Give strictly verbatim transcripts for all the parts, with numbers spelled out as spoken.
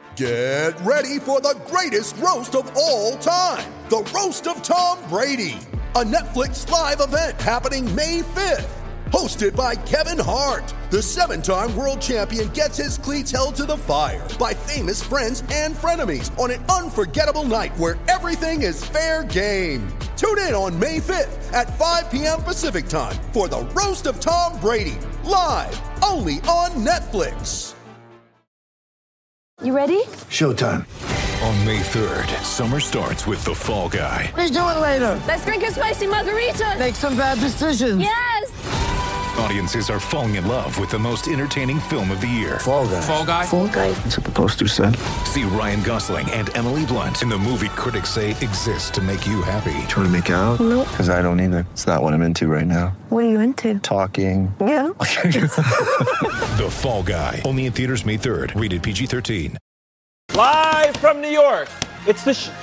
Get ready for the greatest roast of all time, the Roast of Tom Brady, a Netflix live event happening May fifth. Hosted by Kevin Hart, the seven-time world champion gets his cleats held to the fire by famous friends and frenemies on an unforgettable night where everything is fair game. Tune in on May fifth at five p.m. Pacific time for the Roast of Tom Brady, live only on Netflix. You ready? Showtime. On May third, summer starts with The Fall Guy. Let's do it later. Let's drink a spicy margarita. Make some bad decisions. Yes. Audiences are falling in love with the most entertaining film of the year. Fall Guy. Fall Guy? Fall Guy. That's what the poster said. See Ryan Gosling and Emily Blunt in the movie critics say exists to make you happy. Trying to make it out? Nope. Because I don't either. It's not what I'm into right now. What are you into? Talking. Yeah. The Fall Guy. Only in theaters May third. Rated P G thirteen. Live from New York, it's the sh-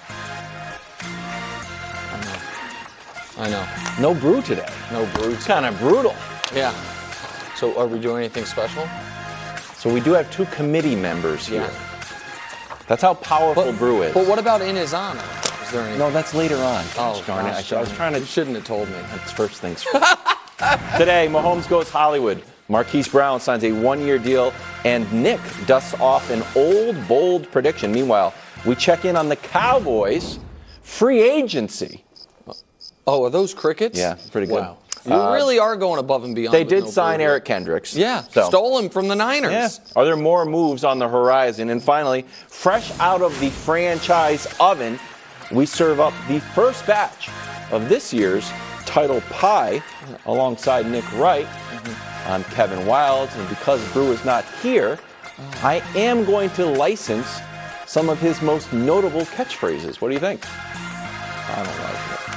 I know. No brew today. No brew. It's kind of brutal. Yeah. So are we doing anything special? So we do have two committee members here. Yeah. That's how powerful But, brew is. but what about in his honor? Is there any? No, that's later on. Oh, Gosh darn it. gosh, I, I was trying to. You shouldn't have told me. That's first things first. Today, Mahomes goes Hollywood. Marquise Brown signs a one-year deal, and Nick dusts off an old, bold prediction. Meanwhile, we check in on the Cowboys' free agency. Oh, are those crickets? Yeah, pretty good. Wow. You Uh, really are going above and beyond. They with did no sign brew. Eric Kendricks. Yeah, so. stole him from the Niners. Yeah. Are there more moves on the horizon? And finally, fresh out of the franchise oven, we serve up the first batch of this year's title pie alongside Nick Wright. Mm-hmm. I'm Kevin Wildes, and because Brew is not here, oh. I am going to license some of his most notable catchphrases. What do you think? I don't like it.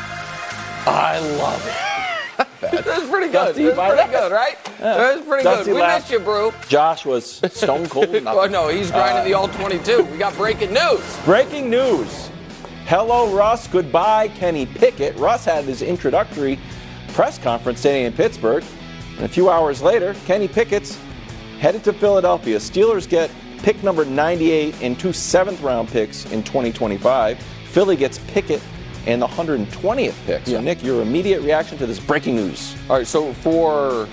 I love it. That was pretty good. Dusty, That was pretty that? good, right? Yeah. That was pretty Dusty good. We laughed. missed you, Brew. Josh was stone cold. Oh, no, he's grinding Uh, the all twenty-two. We got breaking news. Breaking news. Hello, Russ. Goodbye, Kenny Pickett. Russ had his introductory press conference today in Pittsburgh. And a few hours later, Kenny Pickett's headed to Philadelphia. Steelers get pick number ninety-eight and two seventh-round picks in twenty twenty-five. Philly gets Pickett and the one hundred twentieth pick. So, Yeah. Nick, your immediate reaction to this breaking news? All right, so for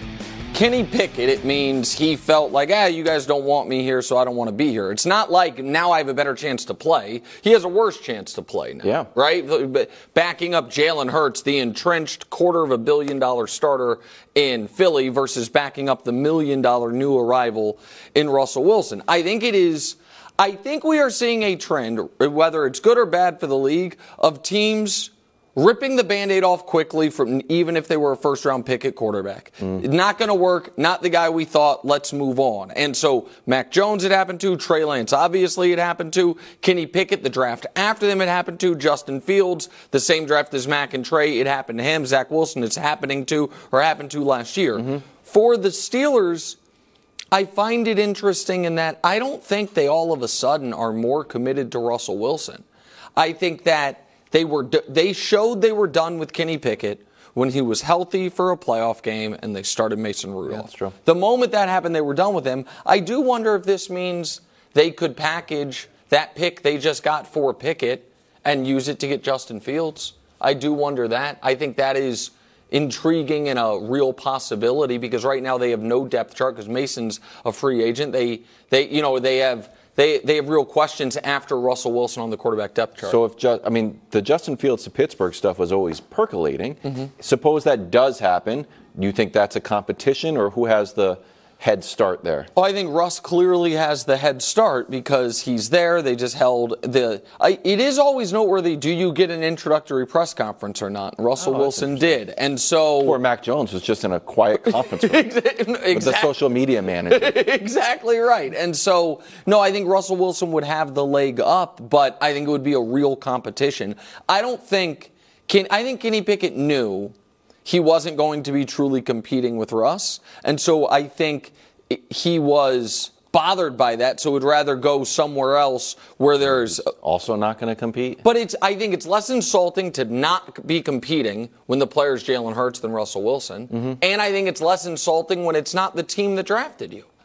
Kenny Pickett, it means he felt like, ah, you guys don't want me here, so I don't want to be here. It's not like now I have a better chance to play. He has a worse chance to play now. Yeah. Right? But backing up Jalen Hurts, the entrenched quarter of a billion dollar starter in Philly, versus backing up the million dollar new arrival in Russell Wilson. I think it is. I think we are seeing a trend, whether it's good or bad for the league, of teams ripping the Band-Aid off quickly from even if they were a first-round pick at quarterback. Mm. Not going to work, not the guy we thought, let's move on. And so Mac Jones it happened to, Trey Lance obviously it happened to, Kenny Pickett, the draft after them it happened to, Justin Fields, the same draft as Mac and Trey, it happened to him, Zach Wilson it's happening to, or happened to last year. Mm-hmm. For the Steelers, I find it interesting in that I don't think they all of a sudden are more committed to Russell Wilson. I think that they were they showed they were done with Kenny Pickett when he was healthy for a playoff game and they started Mason Rudolph. Yeah, that's true. The moment that happened, they were done with him. I do wonder if this means they could package that pick they just got for Pickett and use it to get Justin Fields. I do wonder that. I think that is intriguing and a real possibility because right now they have no depth chart because Mason's a free agent. They, they, you know, they have they they have real questions after Russell Wilson on the quarterback depth chart. So if just, I mean, the Justin Fields to Pittsburgh stuff was always percolating. Mm-hmm. Suppose that does happen. Do you think that's a competition, or who has the head start there? Oh, I think Russ clearly has the head start because he's there. They just held the. I, it is always noteworthy. Do you get an introductory press conference or not? And Russell oh, Wilson did, and so poor Mac Jones was just in a quiet conference room exactly. with the social media manager. Exactly right. And so, no, I think Russell Wilson would have the leg up, but I think it would be a real competition. I don't think. Can I think Kenny Pickett knew he wasn't going to be truly competing with Russ. And so I think he was bothered by that, so would rather go somewhere else where there's also not going to compete. But it's I think it's less insulting to not be competing when the player's Jalen Hurts than Russell Wilson. Mm-hmm. And I think it's less insulting when it's not the team that drafted you.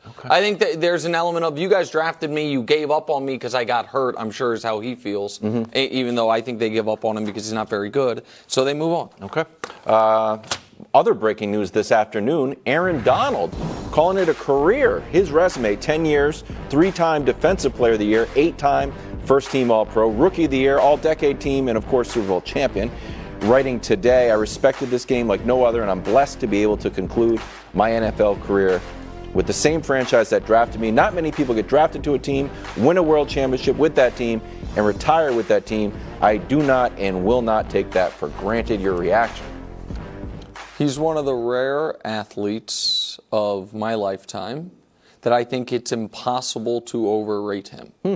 Okay. I think that there's an element of you guys drafted me, you gave up on me because I got hurt, I'm sure is how he feels, mm-hmm. even though I think they give up on him because he's not very good. So they move on. Okay. Uh, other breaking news this afternoon, Aaron Donald calling it a career. His resume, ten years, three-time Defensive Player of the Year, eight-time First-Team All-Pro, Rookie of the Year, All-Decade Team, and, of course, Super Bowl champion. Writing today, I respected this game like no other, and I'm blessed to be able to conclude my N F L career with the same franchise that drafted me. Not many people get drafted to a team, win a world championship with that team, and retire with that team. I do not and will not take that for granted. Your reaction? He's one of the rare athletes of my lifetime that I think it's impossible to overrate him. Hmm.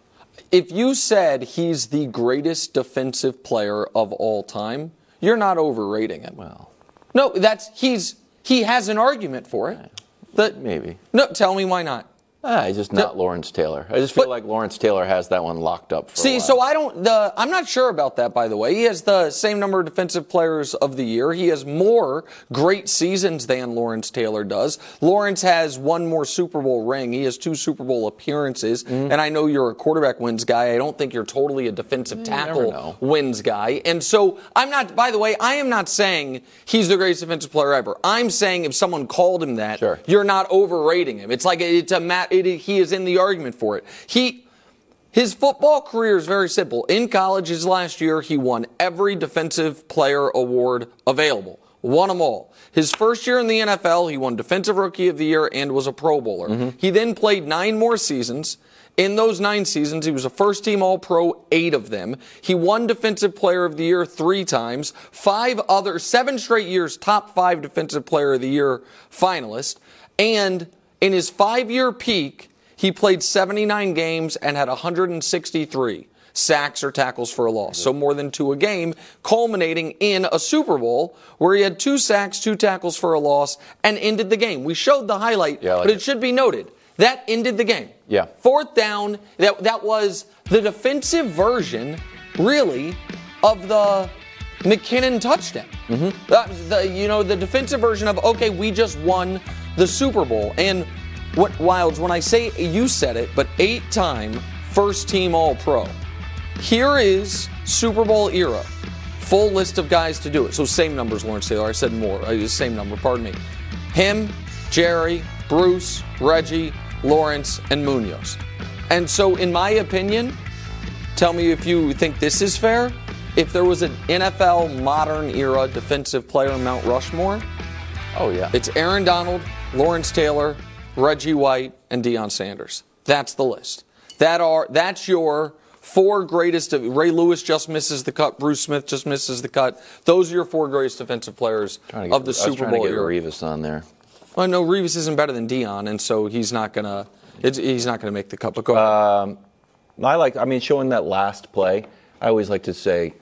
If you said he's the greatest defensive player of all time, you're not overrating him. Well, no, that's he's he has an argument for it. The, maybe. No, tell me why not. Ah, he's just not the, Lawrence Taylor. I just feel but, like Lawrence Taylor has that one locked up for See, a while. so I don't, the, I'm not sure about that, by the way. He has the same number of defensive players of the year. He has more great seasons than Lawrence Taylor does. Lawrence has one more Super Bowl ring. He has two Super Bowl appearances. Mm-hmm. And I know you're a quarterback wins guy. I don't think you're totally a defensive tackle wins guy. And so I'm not, by the way, I am not saying he's the greatest defensive player ever. I'm saying if someone called him that, sure. you're not overrating him. It's like it's a mat, it, he is in the argument for it. He, his football career is very simple. In college, his last year, he won every defensive player award available. Won them all. His first year in the N F L, he won Defensive Rookie of the Year and was a Pro Bowler. Mm-hmm. He then played nine more seasons. In those nine seasons, he was a first-team All-Pro, eight of them. He won Defensive Player of the Year three times. Five other, seven straight years, top five Defensive Player of the Year finalist. And in his five-year peak, he played seventy-nine games and had one hundred sixty-three sacks or tackles for a loss, so more than two a game, culminating in a Super Bowl where he had two sacks, two tackles for a loss, and ended the game. We showed the highlight, yeah, like but it, it should be noted, that ended the game. Yeah. Fourth down, that, that was the defensive version, really, of the McKinnon touchdown. Mm-hmm. That was the, you know, the defensive version of, okay, we just won the Super Bowl. And what, Wilds, when I say, you said it, but eight-time first-team All-Pro. Here is Super Bowl era. Full list of guys to do it. So same numbers, Lawrence Taylor. I said more. Uh, same number, pardon me. Him, Jerry, Bruce, Reggie, Lawrence, and Munoz. And so, in my opinion, tell me if you think this is fair. If there was an N F L modern era defensive player Mount Rushmore, oh yeah, it's Aaron Donald, Lawrence Taylor, Reggie White, and Deion Sanders. That's the list. That are that's your four greatest. Ray Lewis just misses the cut. Bruce Smith just misses the cut. Those are your four greatest defensive players get, of the Super Bowl era. era. Revis on there. Well, no, Revis isn't better than Deion, and so he's not gonna. It's, he's not gonna make the cut. But go ahead. Um, I like. I mean, showing that last play, I always like to say,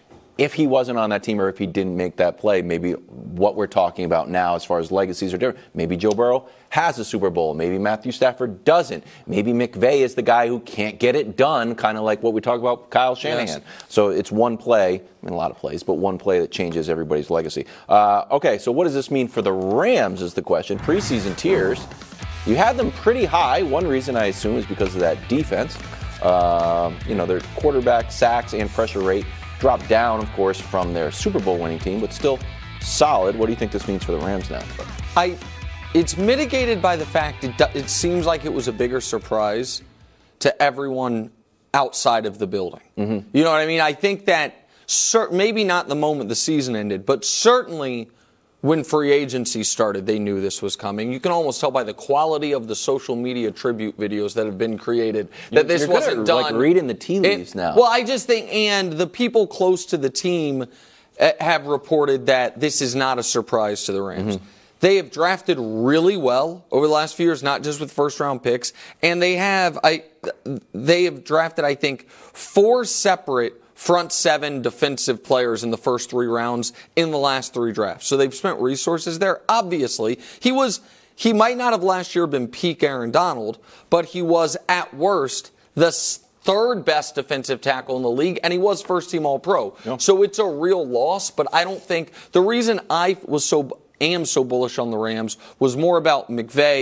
if he wasn't on that team or if he didn't make that play, maybe what we're talking about now as far as legacies are different. Maybe Joe Burrow has a Super Bowl. Maybe Matthew Stafford doesn't. Maybe McVay is the guy who can't get it done, kind of like what we talk about Kyle Shanahan. Yes. So it's one play, I mean a lot of plays, but one play that changes everybody's legacy. Uh, okay, so what does this mean for the Rams is the question. Preseason tiers, you had them pretty high. One reason I assume is because of that defense. Uh, you know, their quarterback sacks and pressure rate dropped down, of course, from their Super Bowl winning team, but still solid. What do you think this means for the Rams now? I, it's mitigated by the fact it, it seems like it was a bigger surprise to everyone outside of the building. Mm-hmm. You know what I mean? I think that cer- maybe not the moment the season ended, but certainly when free agency started, they knew this was coming. You can almost tell by the quality of the social media tribute videos that have been created that you're, this you're wasn't good at, done. Like reading the tea leaves it, now. Well, I just think, and the people close to the team uh, have reported that this is not a surprise to the Rams. Mm-hmm. They have drafted really well over the last few years, not just with first-round picks, and they have, I, they have drafted, I think, four separate front seven defensive players in the first three rounds in the last three drafts. So they've spent resources there. Obviously, he was he might not have last year been peak Aaron Donald, but he was at worst the third best defensive tackle in the league, and he was first team All-Pro. Yeah. So it's a real loss, but I don't think the reason I was so am so bullish on the Rams was more about McVay.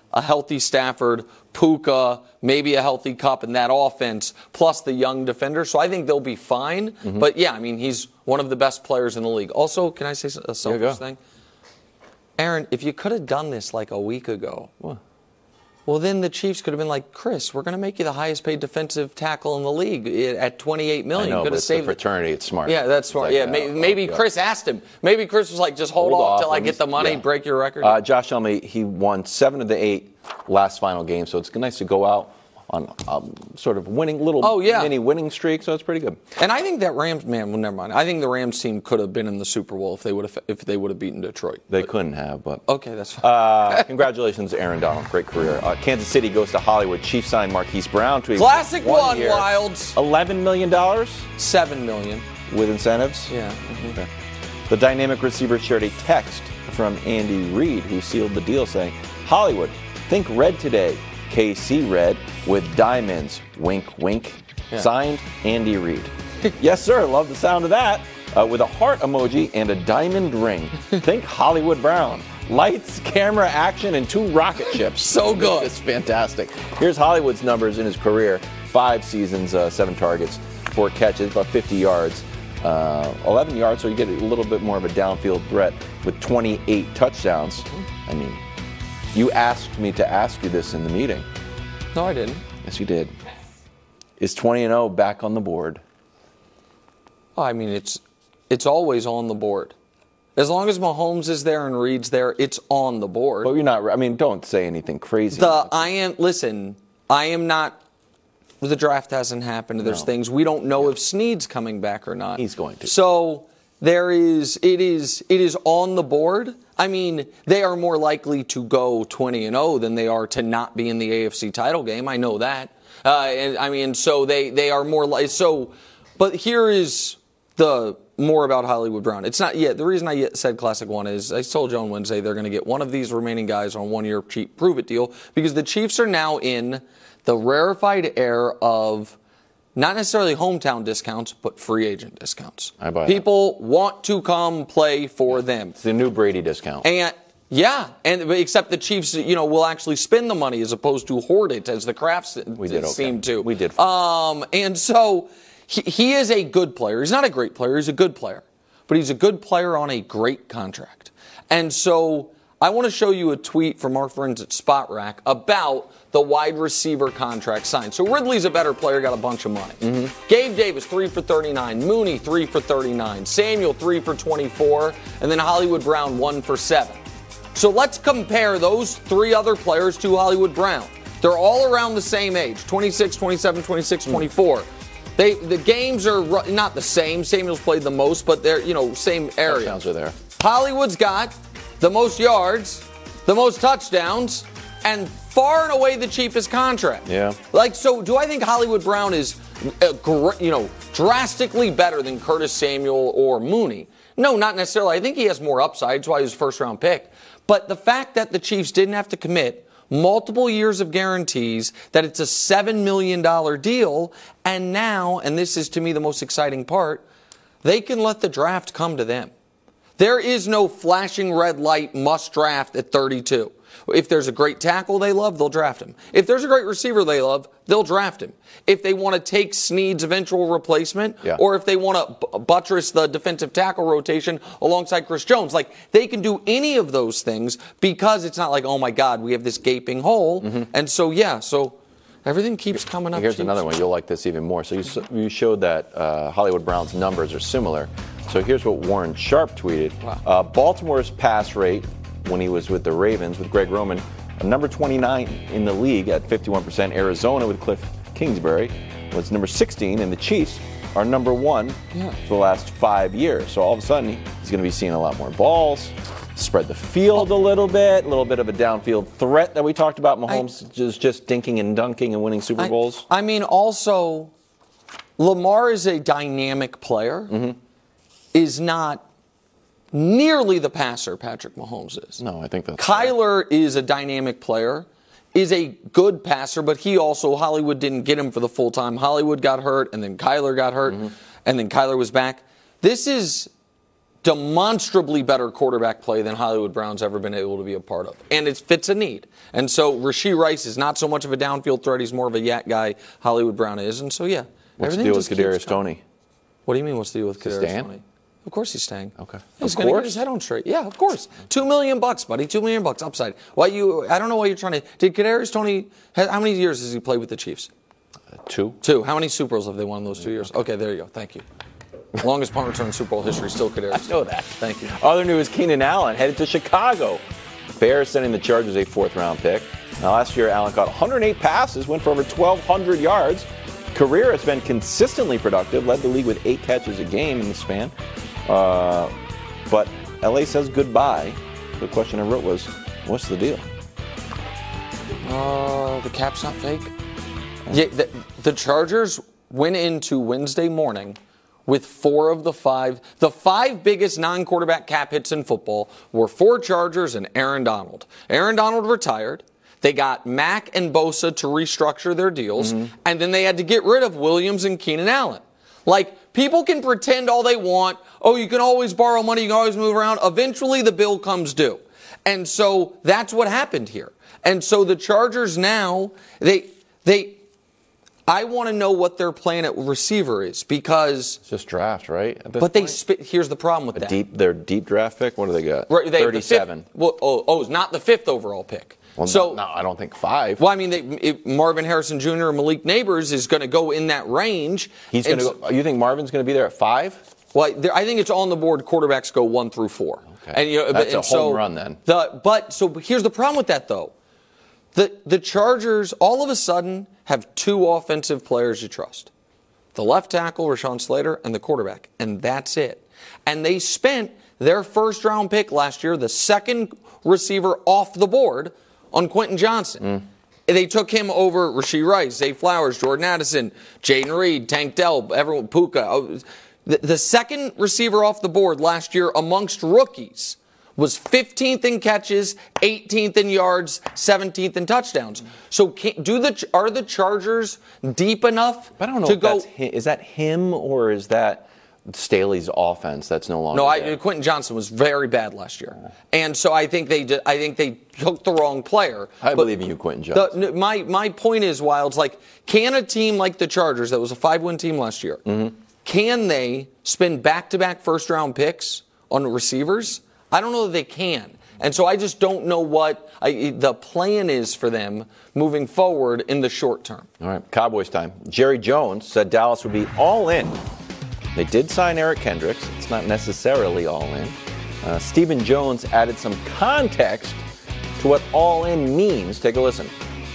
a healthy Stafford, Puka, maybe a healthy Kupp in that offense, plus the young defender. So I think they'll be fine. Mm-hmm. But, yeah, I mean, he's one of the best players in the league. Also, can I say a selfish thing? Aaron, if you could have done this like a week ago, what? Well, then the Chiefs could have been like, Chris, we're going to make you the highest paid defensive tackle in the league at twenty-eight million dollars. I know, but it's the fraternity. It's smart. Yeah, that's smart. Like, yeah, maybe, uh, maybe oh, Chris yeah. asked him. Maybe Chris was like, just hold, hold off until I get the money, yeah. break your record. Uh, Josh Elmy, he won seven of the eight last final game, so it's nice to go out on um, sort of winning, little oh, yeah. mini winning streak, so it's pretty good. And I think that Rams, man, well, never mind. I think the Rams team could have been in the Super Bowl if they would have if they would have beaten Detroit. They but, couldn't have, but okay, that's fine. Uh, congratulations, Aaron Donald, great career. Uh, Kansas City goes to Hollywood. Chiefs sign Marquise Brown to a classic one, one year, Wilds. Eleven million dollars, seven million with incentives. Yeah. Mm-hmm. Okay. The dynamic receiver shared a text from Andy Reid, who sealed the deal, saying, "Hollywood, think red today. K C red with diamonds, wink, wink." Yeah. Signed, Andy Reid. Yes, sir. Love the sound of that. Uh, with a heart emoji and a diamond ring. Think Hollywood Brown. Lights, camera, action, and two rocket ships. So good. It's fantastic. Here's Hollywood's numbers in his career. Five seasons, uh, seven targets, four catches, about fifty yards. Uh, eleven yards, so you get a little bit more of a downfield threat with twenty-eight touchdowns. I mean, you asked me to ask you this in the meeting. No, I didn't. Yes, you did. Is twenty and oh back on the board? Oh, I mean, it's it's always on the board. As long as Mahomes is there and Reed's there, it's on the board. But you're not, I mean, don't say anything crazy. The I am, listen, I am not, the draft hasn't happened. There's no. things, we don't know yeah. if Snead's coming back or not. He's going to. So there is, it is, it is on the board. I mean, they are more likely to go twenty and oh than they are to not be in the A F C title game. I know that. Uh, and I mean, so they, they are more like, so, but here is the more about Hollywood Brown. It's not yet. The reason I said Classic One is I told you on Wednesday they're going to get one of these remaining guys on one year cheap prove it deal because the Chiefs are now in the rarefied air of not necessarily hometown discounts, but free agent discounts. I buy People that. want to come play for them. It's the new Brady discount. And yeah, and except the Chiefs, you know, will actually spend the money as opposed to hoard it, as the Crafts we did okay. seem to. We did. Um, and so he, he is a good player. He's not a great player. He's a good player, but he's a good player on a great contract. And so I want to show you a tweet from our friends at Spot Rack about the wide receiver contract signed. So Ridley's a better player, got a bunch of money. Mm-hmm. Gabe Davis, three for thirty-nine. Mooney, three for thirty-nine. Samuel, three for twenty-four. And then Hollywood Brown, one for seven. So let's compare those three other players to Hollywood Brown. They're all around the same age, twenty-six, twenty-seven, twenty-six, twenty-four. They the games are not the same. Samuel's played the most, but they're, you know, same area. Touchdowns are there. Hollywood's got the most yards, the most touchdowns, and far and away the cheapest contract. Yeah. Like, so do I think Hollywood Brown is, uh, gr- you know, drastically better than Curtis Samuel or Mooney? No, not necessarily. I think he has more upside. That's why he was a first-round pick. But the fact that the Chiefs didn't have to commit multiple years of guarantees, that it's a seven million dollars deal, and now, and this is to me the most exciting part, they can let the draft come to them. There is no flashing red light must draft at thirty-two. If there's a great tackle they love, they'll draft him. If there's a great receiver they love, they'll draft him. If they want to take Snead's eventual replacement, yeah. or if they want to buttress the defensive tackle rotation alongside Chris Jones, like, they can do any of those things because it's not like, oh my God, we have this gaping hole. Mm-hmm. And so, yeah, so everything keeps coming up. Here's cheap. Another one. You'll like this even more. So you, you showed that uh, Hollywood Brown's numbers are similar. So here's what Warren Sharp tweeted. Wow. Uh, Baltimore's pass rate when he was with the Ravens, with Greg Roman, number twenty-nine in the league at fifty-one percent. Arizona with Cliff Kingsbury was number sixteen, and the Chiefs are number one yeah. for the last five years. So all of a sudden, he's going to be seeing a lot more balls, spread the field a little bit, a little bit of a downfield threat that we talked about. Mahomes I, just, just dinking and dunking and winning Super Bowls. I, I mean, also, Lamar is a dynamic player, mm-hmm. is not nearly the passer Patrick Mahomes is. No, I think that's Kyler right. is a dynamic player, is a good passer, but he also, Hollywood didn't get him for the full time. Hollywood got hurt, and then Kyler got hurt, mm-hmm. and then Kyler was back. This is demonstrably better quarterback play than Hollywood Brown's ever been able to be a part of. And it fits a need. And so Rashee Rice is not so much of a downfield threat. He's more of a yak guy. Hollywood Brown is. And so, yeah. What's the deal with Kadarius Toney? What do you mean, what's the deal with Kadarius staying? Toney? Of course he's staying. Okay. He's of going to course. get his head on straight. Yeah, of course. Two million bucks, buddy. Two million bucks upside. Why you? I don't know why you're trying to. Did Kadarius Toney? How many years has he played with the Chiefs? Uh, two. Two. How many Super Bowls have they won in those two years? Okay, there you go. Thank you. Longest punt return in Super Bowl history, still Kadarius. I know that. Thank you. Other news: Keenan Allen headed to Chicago. Bears sending the Chargers a fourth-round pick. Now, last year, Allen caught one hundred eight passes, went for over twelve hundred yards. Career has been consistently productive, led the league with eight catches a game in the span. Uh, but L A says goodbye. The question I wrote was, what's the deal? Uh, the cap's not fake. Yeah, the, the Chargers went into Wednesday morning with four of the five. The five biggest non-quarterback cap hits in football were four Chargers and Aaron Donald. Aaron Donald retired. They got Mack and Bosa to restructure their deals, mm-hmm. and then they had to get rid of Williams and Keenan Allen. Like, people can pretend all they want. Oh, you can always borrow money. You can always move around. Eventually, the bill comes due. And so that's what happened here. And so the Chargers now, they, they, I want to know what their plan at receiver is because. It's just draft, right? But point? they spit. Here's the problem with A that. Deep, their deep draft pick. What do they got? Right, they thirty-seven. The fifth, well, oh, oh, it's not the fifth overall pick. Well, so no, I don't think five. Well, I mean, they, it, Marvin Harrison Junior or Malik Neighbors is going to go in that range. He's going to. go You think Marvin's going to be there at five? Well, there, I think it's on the board. Quarterbacks go one through four. Okay, and, you know, that's and a so home run then. The, but so here's the problem with that, though. The the Chargers all of a sudden have two offensive players you trust: the left tackle Rashawn Slater and the quarterback, and that's it. And they spent their first round pick last year, the second receiver off the board, on Quentin Johnson. Mm. They took him over Rashee Rice, Zay Flowers, Jordan Addison, Jaden Reed, Tank Dell, everyone, Puka. The, the second receiver off the board last year amongst rookies was fifteenth in catches, eighteenth in yards, seventeenth in touchdowns. So can, do the are the Chargers deep enough but I don't know to if go? That's him. Is that him or is that Staley's offense that's no longer No, I, there? Quentin Johnson was very bad last year, and so I think they did, I think they took the wrong player. I But believe in you, Quentin Johnson. The, my my point is, Wilds, like, can a team like the Chargers, that was a five-win team last year, mm-hmm. can they spend back-to-back first-round picks on receivers? I don't know that they can. And so I just don't know what I, the plan is for them moving forward in the short term. All right, Cowboys time. Jerry Jones said Dallas would be all in. They did sign Eric Kendricks. It's not necessarily all in. Uh, Stephen Jones added some context to what all in means. Take a listen.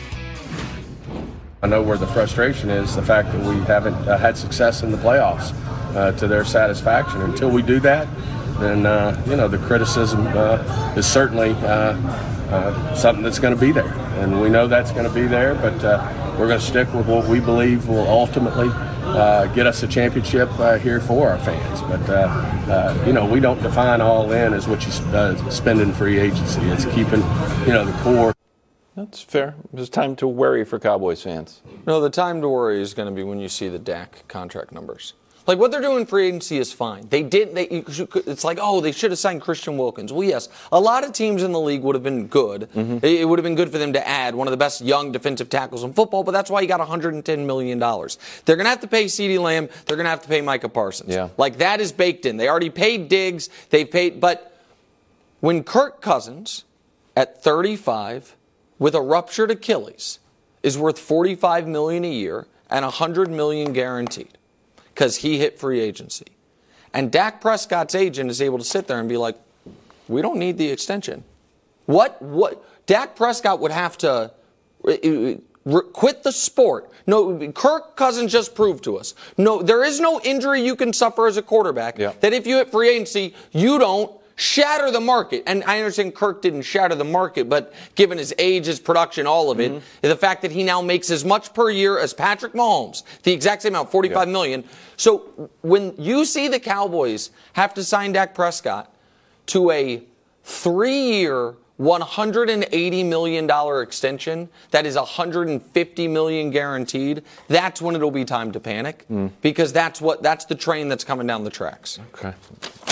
I know where the frustration is, the fact that we haven't uh, had success in the playoffs uh, to their satisfaction. Until we do that, then, uh, you know, the criticism uh, is certainly uh, uh, something that's going to be there. And we know that's going to be there, but uh, we're going to stick with what we believe will ultimately uh, get us a championship uh, here for our fans. But, uh, uh, you know, we don't define all in as what you uh, spend in free agency. It's keeping, you know, the core. That's fair. It's time to worry for Cowboys fans. No, the time to worry is going to be when you see the Dak contract numbers. Like, what they're doing in free agency is fine. They did. They, it's like, oh, they should have signed Christian Wilkins. Well, yes, a lot of teams in the league would have been good. Mm-hmm. It would have been good for them to add one of the best young defensive tackles in football, but that's why you got one hundred ten million dollars. They're going to have to pay CeeDee Lamb. They're going to have to pay Micah Parsons. Yeah. Like, that is baked in. They already paid Diggs. They've paid. But when Kirk Cousins, at thirty-five, with a ruptured Achilles, is worth forty-five million dollars a year and one hundred million dollars guaranteed, because he hit free agency. And Dak Prescott's agent is able to sit there and be like, we don't need the extension. What? What? Dak Prescott would have to re- re- quit the sport. No, Kirk Cousins just proved to us. No, there is no injury you can suffer as a quarterback yeah. that if you hit free agency, you don't shatter the market. And I understand Kirk didn't shatter the market, but given his age, his production, all of it, mm-hmm. the fact that he now makes as much per year as Patrick Mahomes, the exact same amount, forty-five yeah. million. So when you see the Cowboys have to sign Dak Prescott to a three-year, one hundred eighty million dollars extension that is one hundred fifty million dollars guaranteed, that's when it'll be time to panic, mm. because that's what that's the train that's coming down the tracks. Okay.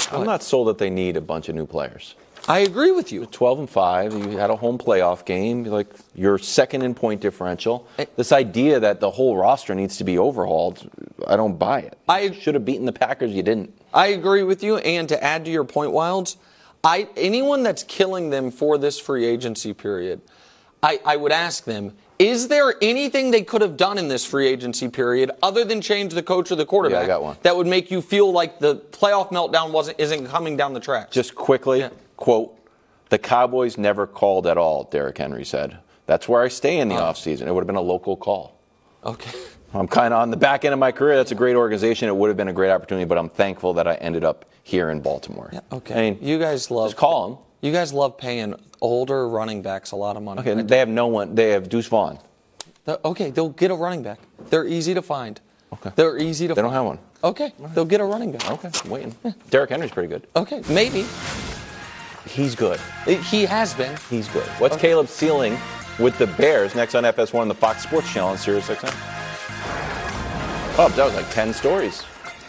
I'm not sold that they need a bunch of new players. I agree with you. twelve and five, you had a home playoff game, like you're second in point differential. This idea that the whole roster needs to be overhauled, I don't buy it. I should have beaten the Packers, you didn't. I agree with you, and to add to your point, Wilds, I anyone that's killing them for this free agency period, I, I would ask them, is there anything they could have done in this free agency period other than change the coach or the quarterback Yeah, I got one. that would make you feel like the playoff meltdown wasn't isn't coming down the tracks? Just quickly, Yeah. quote, the Cowboys never called at all, Derrick Henry said. That's where I stay in the Oh. offseason. It would have been a local call. Okay. I'm kind of on the back end of my career. That's a great organization. It would have been a great opportunity, but I'm thankful that I ended up here in Baltimore. Yeah, okay. I mean, you guys love just call them. You guys love paying older running backs a lot of money. Okay, right? they have no one. They have Deuce Vaughn. The- Okay, they'll get a running back. They're easy to find. Okay. They're easy to They find. don't have one. Okay, they'll get a running back. Okay, I'm waiting. Derrick Henry's pretty good. Okay, maybe. He's good. He has been. He's good. What's Okay. Caleb's ceiling with the Bears next on F S one, the Fox Sports Channel on Sirius X M? Oh, that was like ten stories.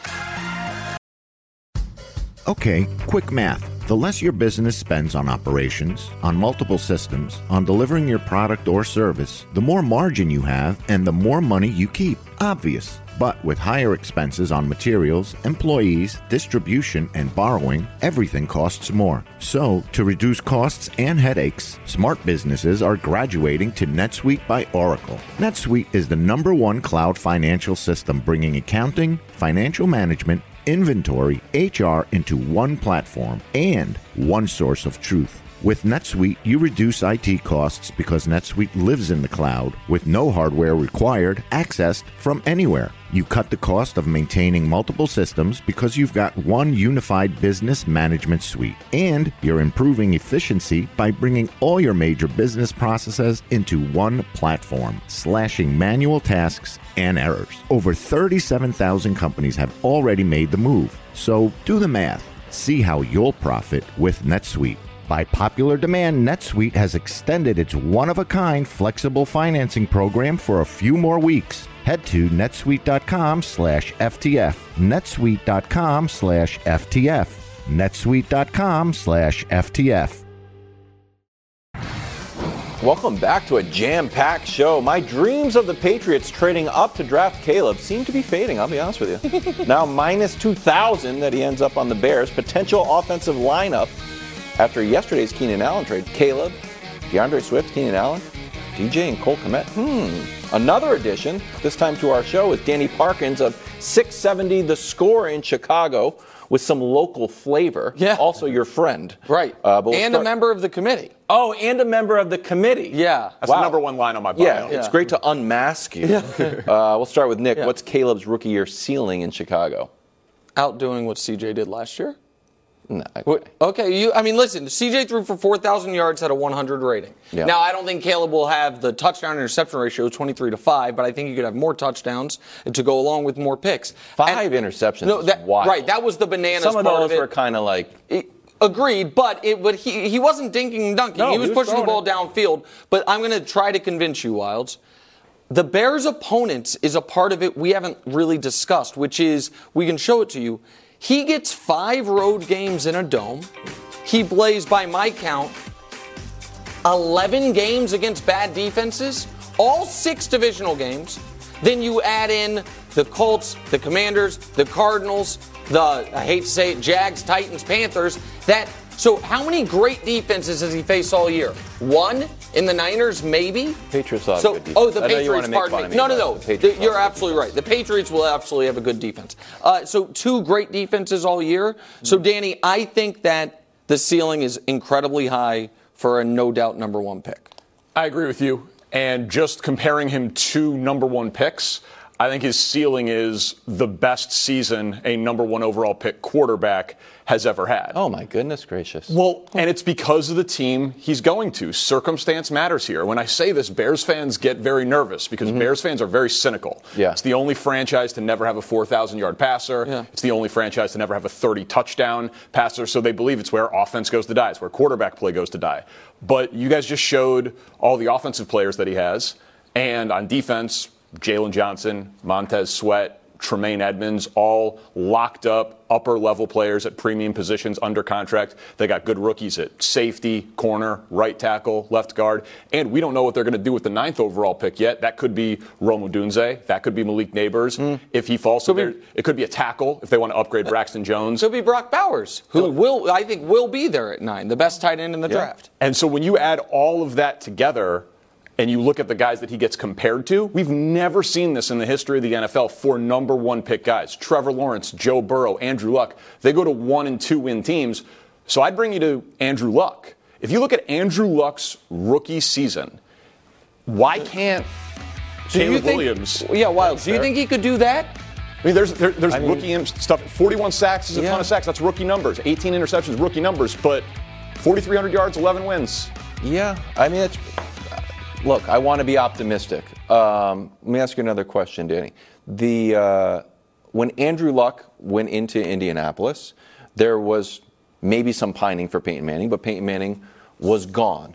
Okay, quick math. The less your business spends on operations, on multiple systems, on delivering your product or service, the more margin you have and the more money you keep. Obvious. But with higher expenses on materials, employees, distribution, and borrowing, everything costs more. So, to reduce costs and headaches, smart businesses are graduating to NetSuite by Oracle. NetSuite is the number one cloud financial system bringing accounting, financial management, inventory, H R into one platform and one source of truth. With NetSuite, you reduce I T costs because NetSuite lives in the cloud with no hardware required, accessed from anywhere. You cut the cost of maintaining multiple systems because you've got one unified business management suite. And you're improving efficiency by bringing all your major business processes into one platform, slashing manual tasks and errors. Over thirty-seven thousand companies have already made the move. So do the math. See how you'll profit with NetSuite. By popular demand, NetSuite has extended its one-of-a-kind flexible financing program for a few more weeks. Head to netsuite.com slash FTF. netsuite.com slash FTF. netsuite.com slash FTF. Welcome back to a jam-packed show. My dreams of the Patriots trading up to draft Caleb seem to be fading, I'll be honest with you. Now minus two thousand that he ends up on the Bears. Potential offensive lineup after yesterday's Keenan Allen trade. Caleb, DeAndre Swift, Keenan Allen, D J and Cole Kmet. Hmm. Another addition, this time to our show, is Danny Parkins of six seventy The Score in Chicago with some local flavor. Yeah. Also your friend. Right. Uh, but we'll and start- a member of the committee. Oh, and a member of the committee. Yeah. That's Wow. the number one line on my bio. Yeah, it's great to unmask you. uh, we'll start with Nick. Yeah. What's Caleb's rookie year ceiling in Chicago? Outdoing what C J did last year. No, I- What- Okay, you. I mean, listen. C J threw for four thousand yards, had a one hundred rating. Yeah. Now, I don't think Caleb will have the touchdown interception ratio twenty-three to five, but I think you could have more touchdowns to go along with more picks. Five And- interceptions No, is that, wild. right. That was the bananas Some of part those of it. were kind of like, It- Agreed, but it but he he wasn't dinking and dunking. No, he was he was pushing the ball throwing downfield. But I'm going to try to convince you, Wilds. The Bears' opponents is a part of it we haven't really discussed, which is we can show it to you. He gets five road games in a dome. He plays, by my count, eleven games against bad defenses, all six divisional games. Then you add in the Colts, the Commanders, the Cardinals, the, I hate to say it, Jags, Titans, Panthers. That So how many great defenses has he faced all year? One? In the Niners, maybe? Patriots will have so, good defense. Oh, the I know you wanna Patriots, make pardon fun me. of me, No, no, but no. the Patriots The- You're will have absolutely right. The Patriots will absolutely have a good defense. Uh, so two great defenses all year. So, Danny, I think that the ceiling is incredibly high for a no doubt number one pick. I agree with you. And just comparing him to number one picks, I think his ceiling is the best season a number one overall pick quarterback has ever had. oh my goodness gracious. Well, and it's because of the team he's going to. Circumstance matters here. When I say this, Bears fans get very nervous because Mm-hmm. Bears fans are very cynical. Yeah. It's the only franchise to never have a four thousand yard passer. Yeah. It's the only franchise to never have a thirty touchdown passer. So they believe it's where offense goes to die. It's where quarterback play goes to die. But you guys just showed all the offensive players that he has. And on defense, Jalen Johnson, Montez Sweat, Tremaine Edmonds, all locked up upper-level players at premium positions under contract. They got good rookies at safety, corner, right tackle, left guard. And we don't know what they're going to do with the ninth overall pick yet. That could be Rome Odunze. That could be Malik Neighbors. Mm. If he falls to there, it could be a tackle if they want to upgrade Braxton Jones. It could be Brock Bowers, who will, I think, will be there at nine, the best tight end in the yeah. draft. And so when you add all of that together, and you look at the guys that he gets compared to, we've never seen this in the history of the N F L for number one pick guys. Trevor Lawrence, Joe Burrow, Andrew Luck. They go to one and two win teams. So I'd bring you to Andrew Luck. If you look at Andrew Luck's rookie season, why can't Caleb think, Williams? Yeah, Wild. Do you think he could do that? I mean, there's there, there's I mean, rookie stuff. forty-one sacks is a yeah. ton of sacks. That's rookie numbers. eighteen interceptions, rookie numbers. But forty-three hundred yards, eleven wins. Yeah, I mean, it's. Look, I want to be optimistic. Um, let me ask you another question, Danny. The uh, when Andrew Luck went into Indianapolis, there was maybe some pining for Peyton Manning, but Peyton Manning was gone.